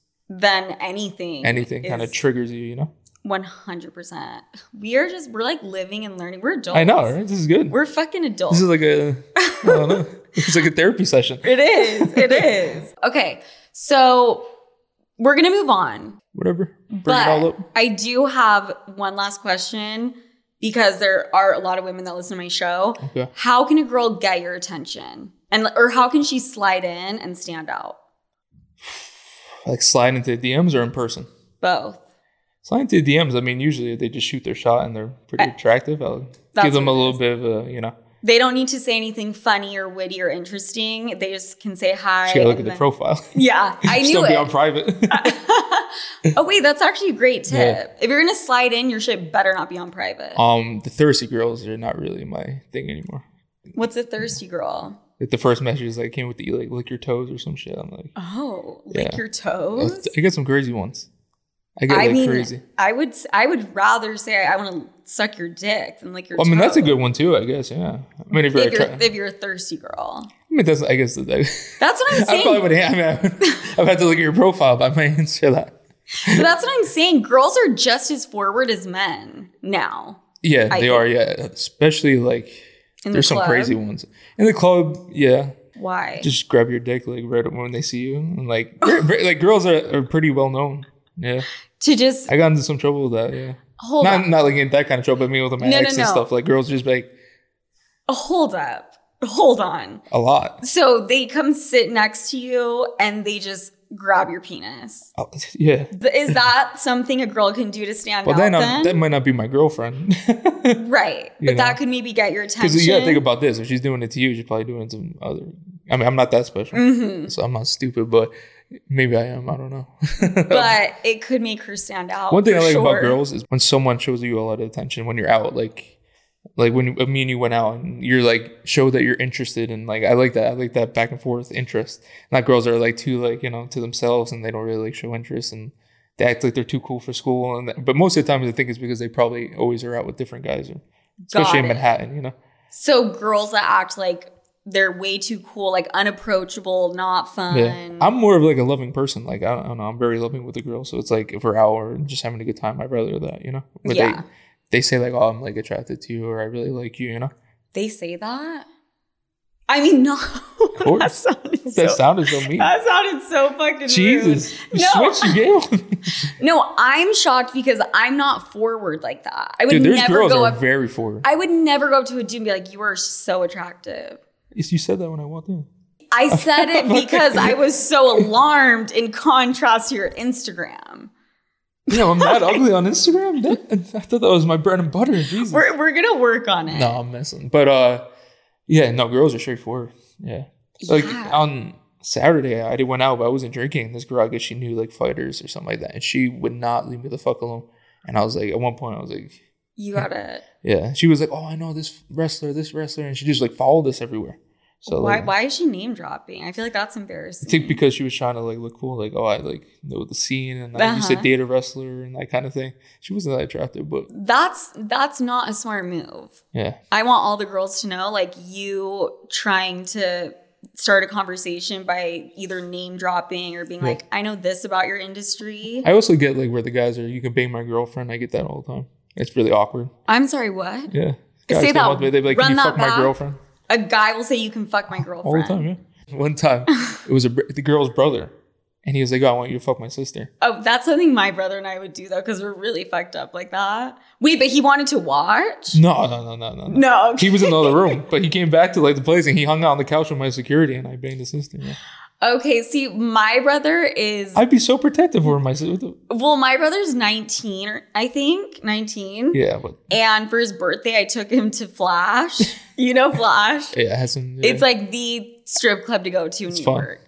then anything kind of triggers you, you know. 100%. We're like living and learning. We're adults. I know, right? This is good. We're fucking adults. This is like I don't know. It's like a therapy session. It is. It is. Okay, so we're gonna move on. Whatever. Bring it all up. I do have one last question. because there are a lot of women that listen to my show. Okay. How can a girl get your attention? Or how can she slide in and stand out? Like slide into DMs or in person? Both. Slide into DMs, I mean, usually they just shoot their shot and they're pretty attractive. I'll give them a little bit of a, They don't need to say anything funny or witty or interesting. They just can say hi. Just gotta look at the profile. Yeah, I knew Don't it. be on private. Oh, wait, that's actually a great tip. Yeah. If you're going to slide in, your shit better not be on private. The thirsty girls are not really my thing anymore. What's a thirsty girl? Like the first message is like, came with the lick your toes or some shit. I'm like, oh, lick your toes? I get some crazy ones. I get crazy. I would rather say I want to suck your dick than lick your toes. I mean, that's a good one too, I guess, yeah. I mean, if you're a thirsty girl. I mean, that's what I'm saying. I probably would I've had to look at your profile, but I might answer that. But that's what I'm saying. Girls are just as forward as men now. Yeah, they are, yeah. Especially there's some crazy ones. In the club, yeah. Why? Just grab your dick right when they see you. And girls are pretty well known. Yeah. I got into some trouble with that, yeah. Not like in that kind of trouble, but me with my ex and stuff. Like girls just like hold up. Hold on. A lot. So they come sit next to you and they just grab your penis. Oh, yeah. Is that something a girl can do to stand out then? That might not be my girlfriend. Right. But that could maybe get your attention. Because you gotta think about this. If she's doing it to you, she's probably doing it to other. I mean, I'm not that special. Mm-hmm. So I'm not stupid, but maybe I am. I don't know. But it could make her stand out. One thing I like about girls is when someone shows you a lot of attention when you're out, like when me and you went out and you're show that you're interested in, I like that. I like that back and forth interest. Not girls are too to themselves and they don't really show interest and they act like they're too cool for school. But most of the time I think it's because they probably always are out with different guys, especially in Manhattan, So girls that act like they're way too cool, unapproachable, not fun. Yeah. I'm more of a loving person. I don't know. I'm very loving with the girl. So it's if we're out or just having a good time, I'd rather that, Where they say oh, I'm attracted to you or I really like you, They say that? I mean, no. Of course. That sounded so mean. That sounded so fucking Jesus. rude. You switched your game. No, I'm shocked because I'm not forward like that. I would Dude, there's never girls go that are up. very forward. I would never go up to a dude and be like, you are so attractive. You said that when I walked in. I said it because I was so alarmed in contrast to your Instagram. I'm that ugly on Instagram? I thought that was my bread and butter. Jesus. We're going to work on it. No, I'm messing. But, girls are straightforward. Yeah. On Saturday, I went out, but I wasn't drinking. This girl, I guess she knew, fighters or something like that. And she would not leave me the fuck alone. And I was at one point, I was like... You gotta... Yeah. She was like, oh, I know this wrestler. And she just, followed us everywhere. So why is she name dropping? I feel like that's embarrassing. I think because she was trying to look cool, I know the scene and I used to date a wrestler and that kind of thing. She wasn't that attractive, but that's not a smart move. Yeah. I want all the girls to know, you trying to start a conversation by either name dropping or being I know this about your industry. I also get where the guys are, you can bang my girlfriend. I get that all the time. It's really awkward. I'm sorry, what? Yeah. Guys say that. They'd be like, can you fuck my girlfriend? A guy will say you can fuck my girlfriend. All the time, yeah. One time, it was the girl's brother. And he was like, oh, I want you to fuck my sister. Oh, that's something my brother and I would do, though, because we're really fucked up like that. Wait, but he wanted to watch? No. No, okay. He was in the other room. But he came back to the place and he hung out on the couch with my security and I banged his sister. Yeah. Okay, see, my brother is... I'd be so protective over my sister. Well, my brother's 19, I think. 19. Yeah, but... And for his birthday, I took him to Flash. You know Flash? Yeah, it has some... Yeah. It's the strip club to go to in New York.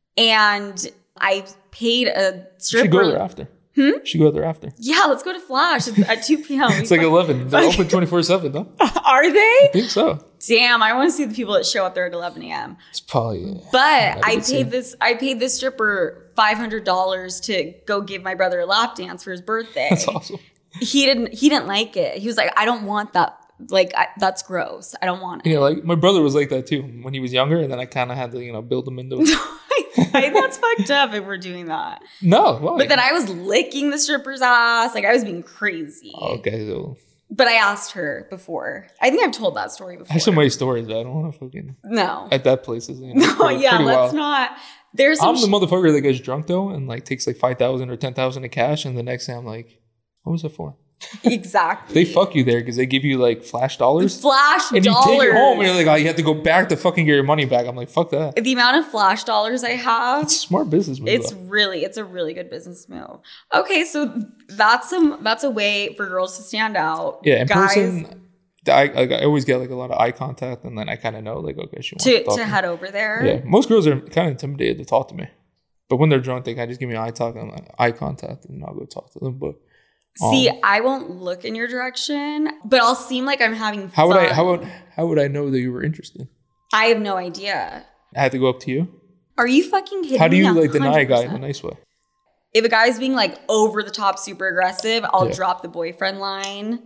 And I paid a stripper... You should go there after. Should go there after. Yeah, let's go to Flash. It's at 2 p.m. It's 11. They're open 24/7, though. Are they? I think so. Damn, I want to see the people that show up there at 11 a.m. It's probably... But I paid this stripper $500 to go give my brother a lap dance for his birthday. That's awesome. He didn't like it. He was like, I don't want that. That's gross. I don't want it. Yeah, my brother was like that too when he was younger, and then I kind of had to, build him into it. That's fucked up if we're doing that. No, why? But then I was licking the stripper's ass. I was being crazy. Okay, so... But I asked her before. I think I've told that story before. I have so many stories, but I don't want to fucking... No. At that place. No, yeah, let's not... I'm the motherfucker that gets drunk, though, and takes $5,000 or $10,000 in cash, and the next day I'm like, what was it for? Exactly. They fuck you there because they give you like flash dollars. And you take it home and you're like, oh, you have to go back to fucking get your money back. I'm like, fuck that. The amount of flash dollars I have. It's a smart business move. It's a really good business move. Okay, so that's a way for girls to stand out. Yeah, in guys, person, I always get like a lot of eye contact, and then I kind of know like, okay, she wants to head over there. Yeah, most girls are kind of intimidated to talk to me, but when they're drunk, they kind of just give me eye contact, and I'll go talk to them. But see, I won't look in your direction, but I'll seem like I'm having fun. How would I know that you were interested? I have no idea. I have to go up to you. Are you fucking kidding me? How do you like deny a guy 100%? in a nice way? If a guy's being like over the top, super aggressive, I'll drop the boyfriend line.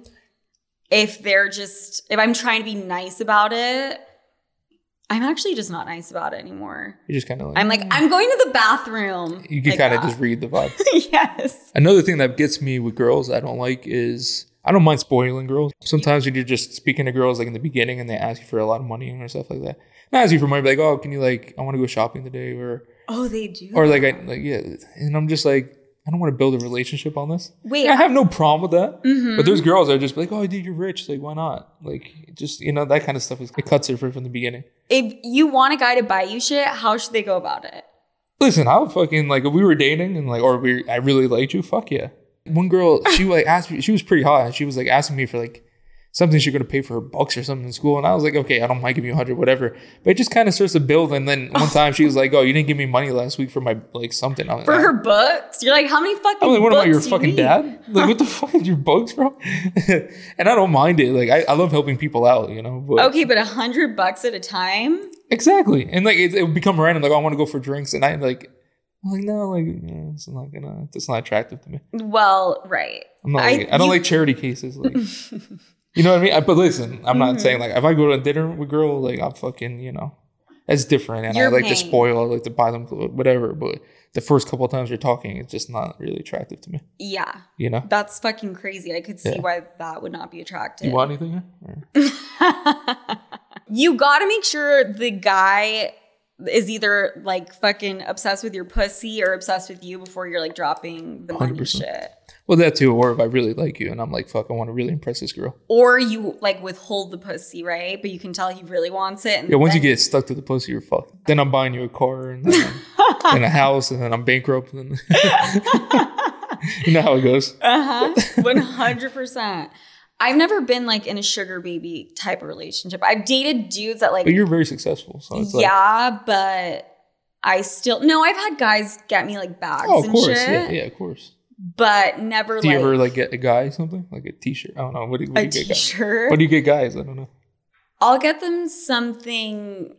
If I'm trying to be nice about it, I'm actually just not nice about it anymore. You're just kind of like, I'm like, I'm going to the bathroom. You can like kind of just read the vibe. Yes. Another thing that gets me with girls I don't like is, I don't mind spoiling girls. Sometimes when you're just speaking to girls like in the beginning and they ask you for a lot of money or stuff like that. Not ask you for money, but like, oh, can you like, I want to go shopping today, or oh, they do. Or like and I'm just like, I don't want to build a relationship on this. Wait, I have no problem with that. Mm-hmm. But there's girls that are just like, oh, dude, you're rich. Like, why not? Like, just, that kind of stuff it cuts it from the beginning. If you want a guy to buy you shit, how should they go about it? Listen, I would fucking, like, if we were dating and like, I really liked you, fuck yeah. One girl, she like asked me, she was pretty hot, and she was like asking me for like something she's gonna pay for her books or something in school, and I was like, okay, I don't mind giving you 100, whatever. But it just kind of starts to build, and then one time she was like, oh, you didn't give me money last week for my like something. I'm like, for her books? You're like, how many fucking I'm like, what books am I, your fucking need? dad? Like, what the fuck is your books, bro? And I don't mind it. Like, I love helping people out, But okay, but $100 at a time? Exactly. And like, it would become random. Like, oh, I want to go for drinks, and I'm like, no, like, it's not attractive to me. Well, right. I'm not. I don't like charity cases. Like, you know what I mean? But listen, I'm not saying like if I go to dinner with a girl, like I'm fucking, that's different. And I like to spoil. I like to buy them whatever. But the first couple of times you're talking, it's just not really attractive to me. Yeah. That's fucking crazy. I could see why that would not be attractive. You want anything? You got to make sure the guy is either like fucking obsessed with your pussy or obsessed with you before you're like dropping the money 100%. shit. Well, that too. Or if I really like you and I'm like, fuck, I want to really impress this girl. Or you like withhold the pussy, right? But you can tell he really wants it. And once you get stuck to the pussy, you're fucked. Then I'm buying you a car and then and a house, and then I'm bankrupt. And you know how it goes. 100%. I've never been like in a sugar baby type of relationship. I've dated dudes that like. But you're very successful, so it's but I still I've had guys get me like bags. Oh, of course, and shit, yeah, of course. But never. Do you ever like get a guy something like a T-shirt? I don't know. What do you get? T-shirt. What do you get guys? I don't know. I'll get them something.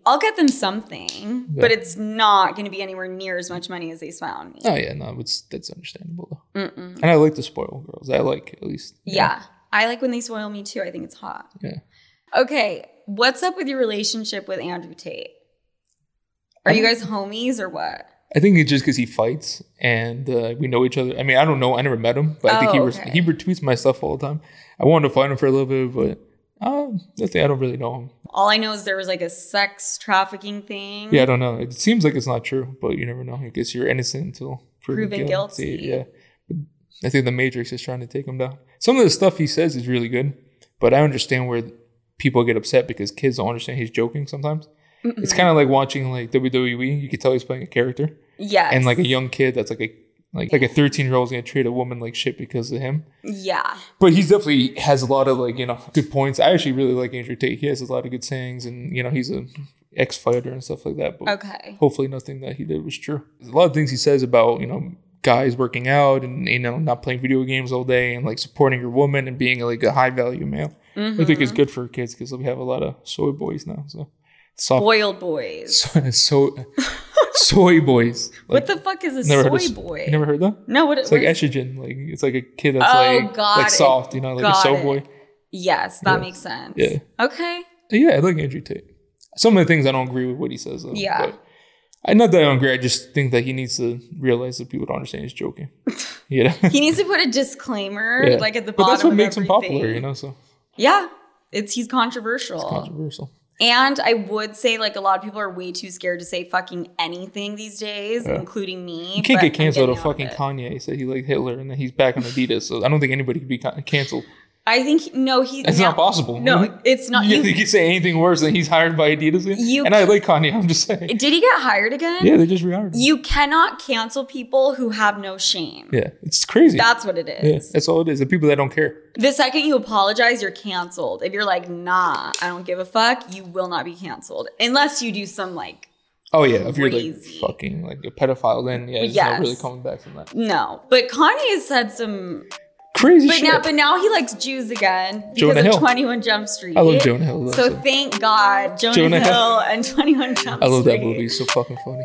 But it's not going to be anywhere near as much money as they spent on me. Oh yeah, no, that's understandable though. Mm-mm. And I like to spoil girls. I like at least. Yeah. I like when they spoil me too. I think it's hot. Yeah. Okay. What's up with your relationship with Andrew Tate? Are you guys homies or what? I think it's just because he fights and we know each other. I mean, I don't know. I never met him, but I think he retweets my stuff all the time. I wanted to fight him for a little bit, but I don't really know him. All I know is there was like a sex trafficking thing. Yeah, I don't know. It seems like it's not true, but you never know. I guess you're innocent until proven guilty. Yeah. But I think the Matrix is trying to take him down. Some of the stuff he says is really good, but I understand where people get upset because kids don't understand he's joking sometimes. Mm-mm. It's kind of like watching like WWE. You can tell he's playing a character. Yes. And like a young kid that's like a 13-year-old is gonna treat a woman like shit because of him. Yeah. But he definitely has a lot of like, good points. I actually really like Andrew Tate. He has a lot of good sayings, and he's a ex-fighter and stuff like that. But okay. Hopefully nothing that he did was true. There's a lot of things he says about, guys working out and, not playing video games all day and like supporting your woman and being like a high value male. Mm-hmm. I think it's good for kids because we have a lot of soy boys now. So spoiled boys. Soy boys. Like, what the fuck is a soy boy? You never heard that? No, it's like estrogen. Like it's like a kid that's like soft, like a soy boy. Yes, that makes sense. Yeah. Okay. Yeah, I like Andrew Tate. Some of the things I don't agree with what he says though. Yeah. But not that I don't agree. I just think that he needs to realize that people don't understand he's joking. He needs to put a disclaimer like at the bottom. But that's what makes him popular, So yeah, he's controversial. It's controversial. And I would say, like, a lot of people are way too scared to say fucking anything these days, including me. You can't get canceled of fucking Kanye. He said he liked Hitler and then he's back on Adidas. So I don't think anybody could be canceled. I think, It's not possible. No, it's not. You think he'd say anything worse than he's hired by Adidas? And I like Kanye, I'm just saying. Did he get hired again? Yeah, they just rehired him. You cannot cancel people who have no shame. Yeah, it's crazy. That's what it is. Yeah, that's all it is. The people that don't care. The second you apologize, you're canceled. If you're like, nah, I don't give a fuck, you will not be canceled. Unless you do some like Oh yeah, if you're like crazy. fucking like a pedophile, then yeah, there's not really coming back from that. No, but Kanye has said some crazy shit. But now he likes Jews again because Jonah of Hill. 21 Jump Street. I love Jonah Hill. So thank God, Jonah Hill and 21 Jump Street. I love that movie. It's so fucking funny.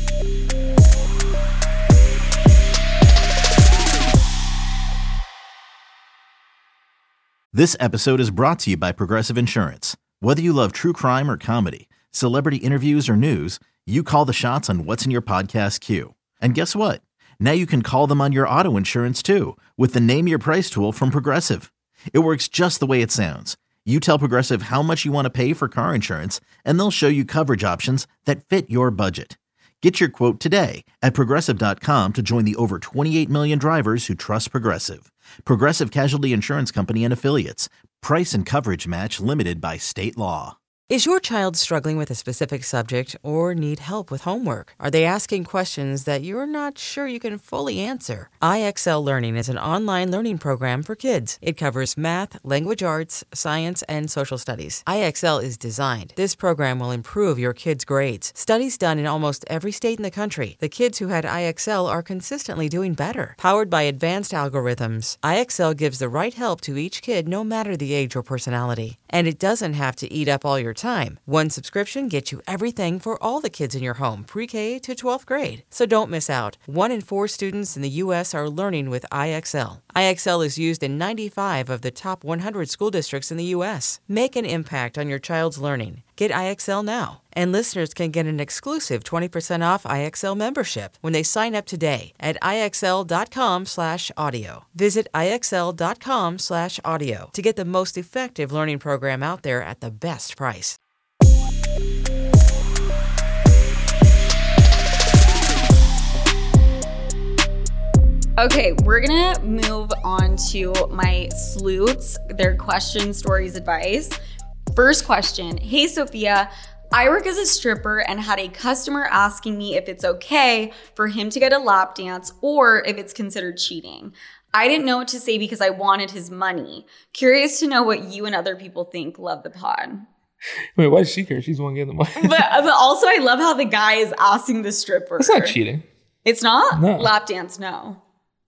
This episode is brought to you by Progressive Insurance. Whether you love true crime or comedy, celebrity interviews or news, you call the shots on what's in your podcast queue. And guess what? Now you can call them on your auto insurance too with the Name Your Price tool from Progressive. It works just the way it sounds. You tell Progressive how much you want to pay for car insurance, and they'll show you coverage options that fit your budget. Get your quote today at Progressive.com to join the over 28 million drivers who trust Progressive. Progressive Casualty Insurance Company and Affiliates. Price and coverage match limited by state law. Is your child struggling with a specific subject or need help with homework? Are they asking questions that you're not sure you can fully answer? IXL Learning is an online learning program for kids. It covers math, language arts, science, and social studies. IXL is designed. This program will improve your kids' grades. Studies done in almost every state in the country. The kids who had IXL are consistently doing better. Powered by advanced algorithms, IXL gives the right help to each kid no matter the age or personality. And it doesn't have to eat up all your time. One subscription gets you everything for all the kids in your home, pre-K to 12th grade. So don't miss out. 1 in 4 students in the U.S. are learning with IXL. IXL is used in 95 of the top 100 school districts in the U.S. Make an impact on your child's learning. Get IXL now. And listeners can get an exclusive 20% off IXL membership when they sign up today at IXL.com/audio. Visit IXL.com/audio to get the most effective learning program out there at the best price. Okay, we're gonna move on to my sleuths, their questions, stories, advice. First question. Hey, Sophia. I work as a stripper and had a customer asking me if it's okay for him to get a lap dance or if it's considered cheating. I didn't know what to say because I wanted his money. Curious to know what you and other people think. Love the pod. Wait, why does she care? She's the one getting the money. But also, I love how the guy is asking the stripper. It's not cheating. It's not? No. Lap dance, no.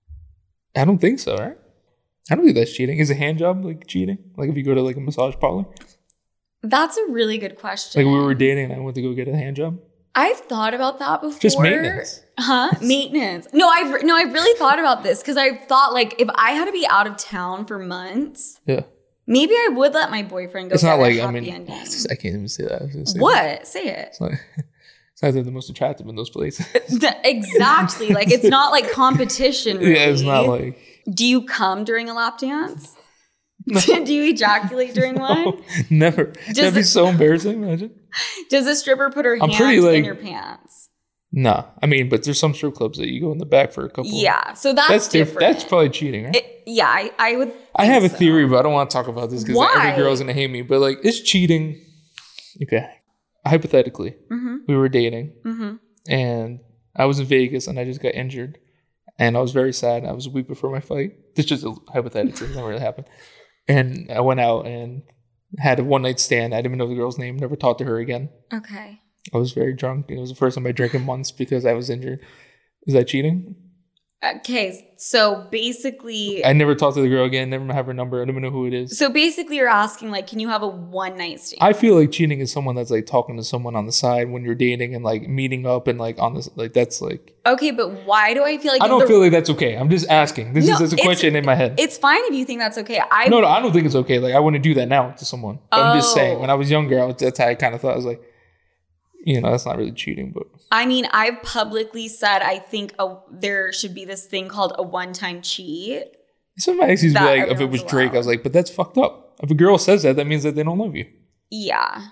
I don't think so, right? I don't think that's cheating. Is a hand job like cheating? Like if you go to like a massage parlor? That's a really good question. Like we were dating and I went to go get a hand job? I've thought about that before. Just maintenance. Huh? Maintenance. No, I've really thought about this because I've thought like if I had to be out of town for months, yeah, maybe I would let my boyfriend go. It's get not a like happy ending. ending. I can't even say that. What? Say it. It's not they're the most attractive in those places. Exactly. Like it's not like competition. Really. Yeah, it's not like. Do you come during a lap dance? No. Do you ejaculate during one? No, never. That'd be so embarrassing. Imagine. Does a stripper put her hand in your pants? Nah. I mean, but there's some strip clubs that you go in the back for a couple. Yeah. So that's different. That's probably cheating, right? I would. I have a theory, but I don't want to talk about this because every girl's going to hate me. But like, it's cheating. Okay. Hypothetically, we were dating and I was in Vegas and I just got injured and I was very sad. I was a week before my fight. This just hypothetically, it never really happened. And I went out and had a one-night stand. I didn't even know the girl's name. Never talked to her again. Okay. I was very drunk. It was the first time I drank in months because I was injured. Is that cheating? Okay, so basically... I never talked to the girl again. Never have her number. I don't even know who it is. So basically you're asking, like, can you have a one-night stand? I feel like cheating is someone that's, like, talking to someone on the side when you're dating and, like, meeting up and, like, on this... Like, that's, like... Okay, but why do I feel like... I don't feel like that's okay. I'm just asking. This is a question in my head. It's fine if you think that's okay. No, I don't think it's okay. Like, I wouldn't do that now to someone. But I'm just saying. When I was younger, that's how I kind of thought. I was like... You know, that's not really cheating, but... I mean, I've publicly said I think there should be this thing called a one-time cheat. Some of my exes be like, if it was Drake, I was like, but that's fucked up. If a girl says that, that means that they don't love you. Yeah.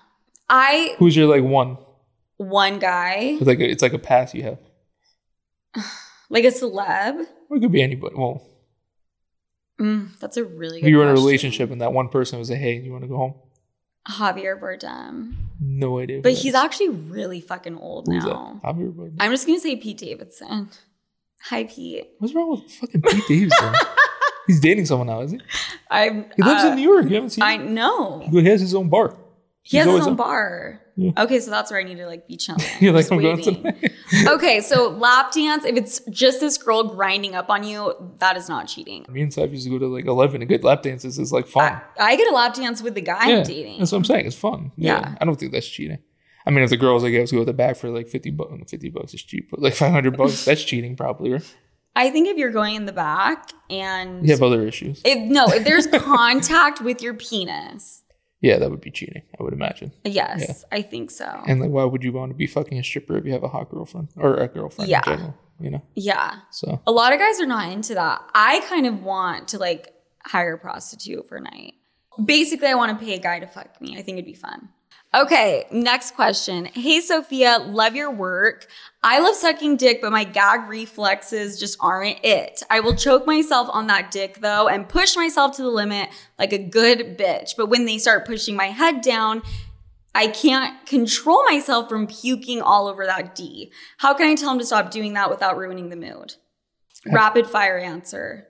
Who's your like one guy? It's like a pass you have. Like a celeb? Or it could be anybody. Well, that's a really good if you were in a question. relationship and that one person was like, hey, you want to go home? Javier Bardem. No idea. But he's actually really fucking old now. Javier Bardem. I'm just going to say Pete Davidson. Hi, Pete. What's wrong with fucking Pete Davidson? He's dating someone now, is he? He lives in New York. You haven't seen him? I know. He has his own bar. He has his own bar. Yeah. Okay, so that's where I need to like be chilling. You're like, just I'm going waiting. tonight. Okay, so lap dance, if it's just this girl grinding up on you, that is not cheating. Me and Saf used to go to like 11 and get lap dances. It's like fun. I get a lap dance with the guy Yeah, I'm dating. that's what I'm saying. It's fun. Yeah. I don't think that's cheating. I mean, if the girl's like, let's go to the back for like $50 is cheap, but like $500, that's cheating probably, right? I think if you're going in the back and You have other issues. if there's contact with your penis. Yeah, that would be cheating, I would imagine. Yes, I think so. And like, why would you want to be fucking a stripper if you have a hot girlfriend or a girlfriend in general? You know? Yeah. So a lot of guys are not into that. I kind of want to like hire a prostitute for a night. Basically, I want to pay a guy to fuck me. I think it'd be fun. Okay, next question. Hey, Sophia, love your work. I love sucking dick, but my gag reflexes just aren't it. I will choke myself on that dick, though, and push myself to the limit like a good bitch. But when they start pushing my head down, I can't control myself from puking all over that D. How can I tell them to stop doing that without ruining the mood? Rapid fire answer.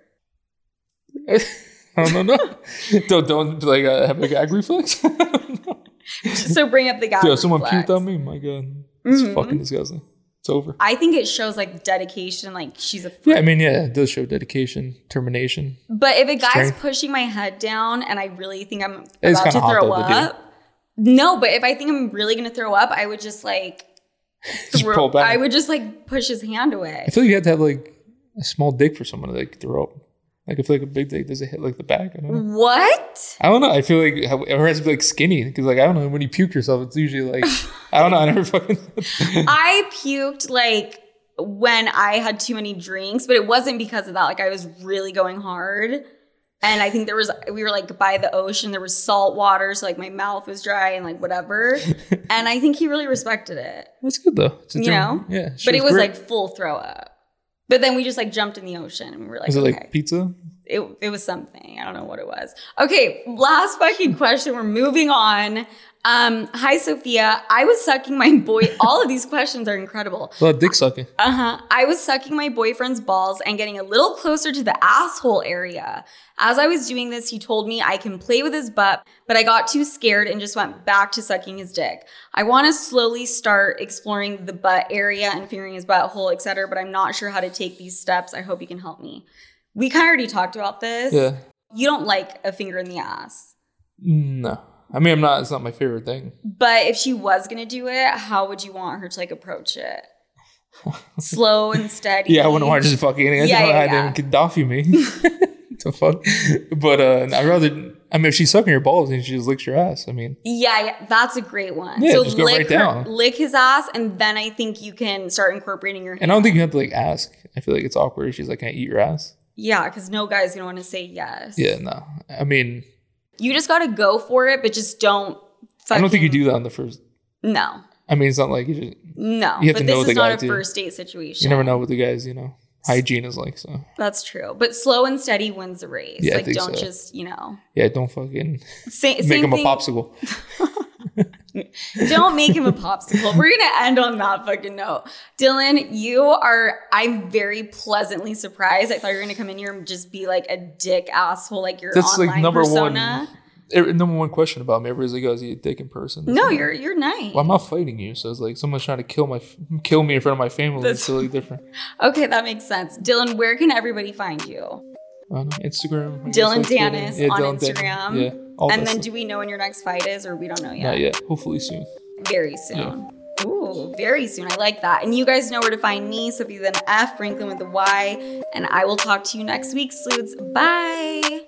I don't know. don't like have a gag reflex. I don't know. So bring up the gag Dude, someone reflex. puked on me. My God, it's fucking disgusting. It's over. I think it shows like dedication, like she's a freak. Yeah, I mean, it does show dedication, determination. But if a guy's strength. pushing my head down and I really think I'm It's about to kinda hot, throw though, to do. up, no. But if I think I'm really gonna throw up, I would just like Just pull back. I would just like push his hand away. I feel like you have to have like a small dick for someone to like throw up. Like, I feel like a big dick, does it hit like the back? I don't know. What? I don't know. I feel like it has to be like skinny because, like, I don't know. When you puke yourself, it's usually like, I don't know. I never fucking. I puked like when I had too many drinks, but it wasn't because of that. Like I was really going hard. And I think we were like by the ocean, there was salt water. So like my mouth was dry and like whatever. And I think he really respected it. That's good though. You know? Yeah. But it was great. like full throw up. But then we just like jumped in the ocean and we were like, Was it okay. like pizza? It was something. I don't know what it was. Okay, last fucking question. We're moving on. Hi, Sophia. I was sucking my boy. All of these questions are incredible. A lot of dick sucking. I was sucking my boyfriend's balls and getting a little closer to the asshole area. As I was doing this, he told me I can play with his butt, but I got too scared and just went back to sucking his dick. I want to slowly start exploring the butt area and fingering his butthole, etc., but I'm not sure how to take these steps. I hope you can help me. We kind of already talked about this. Yeah. You don't like a finger in the ass. No. I mean, it's not my favorite thing. But if she was going to do it, how would you want her to like approach it? Slow and steady. Yeah, I wouldn't want to just fucking I didn't Gaddafi me. The fuck? But I'd rather, I mean, if she's sucking your balls and she just licks your ass, I mean. Yeah, that's a great one. Yeah, so just go right down. Lick his ass, and then I think you can start incorporating your hand. And I don't think you have to like ask. I feel like it's awkward if she's like, can I eat your ass? Yeah, because no guy's going to want to say yes. Yeah, no. I mean. You just got to go for it, but just don't fucking. I don't think you do that on the first. No. I mean, it's not like you just. No, you have but to know this the is not guy a too. first date situation. You never know what the guy's, hygiene is like, so. That's true. But slow and steady wins the race. Yeah, I like, think don't so. just, Yeah, don't fucking same make him thing. a popsicle. Don't make him a popsicle. We're going to end on that fucking note. Dylan, I'm very pleasantly surprised. I thought you were going to come in here and just be like a dick asshole, like your That's online like number persona. number one question about me. Everybody's like, oh, is he a dick in person? No, you're nice. Well, I'm not fighting you, so it's like someone's trying to kill me in front of my family. It's totally different. Okay, that makes sense. Dylan, where can everybody find you? I don't know, Instagram. I guess, Dylan like Twitter. Danis Yeah, on Dylan Instagram. Danis. Yeah. All And that then stuff. do we know when your next fight is, or we don't know yet? Not yet. Hopefully soon. Very soon. Ooh, very soon. I like that. And you guys know where to find me. Sophie with an F, Franklin with a Y. And I will talk to you next week, Sleuths. Bye.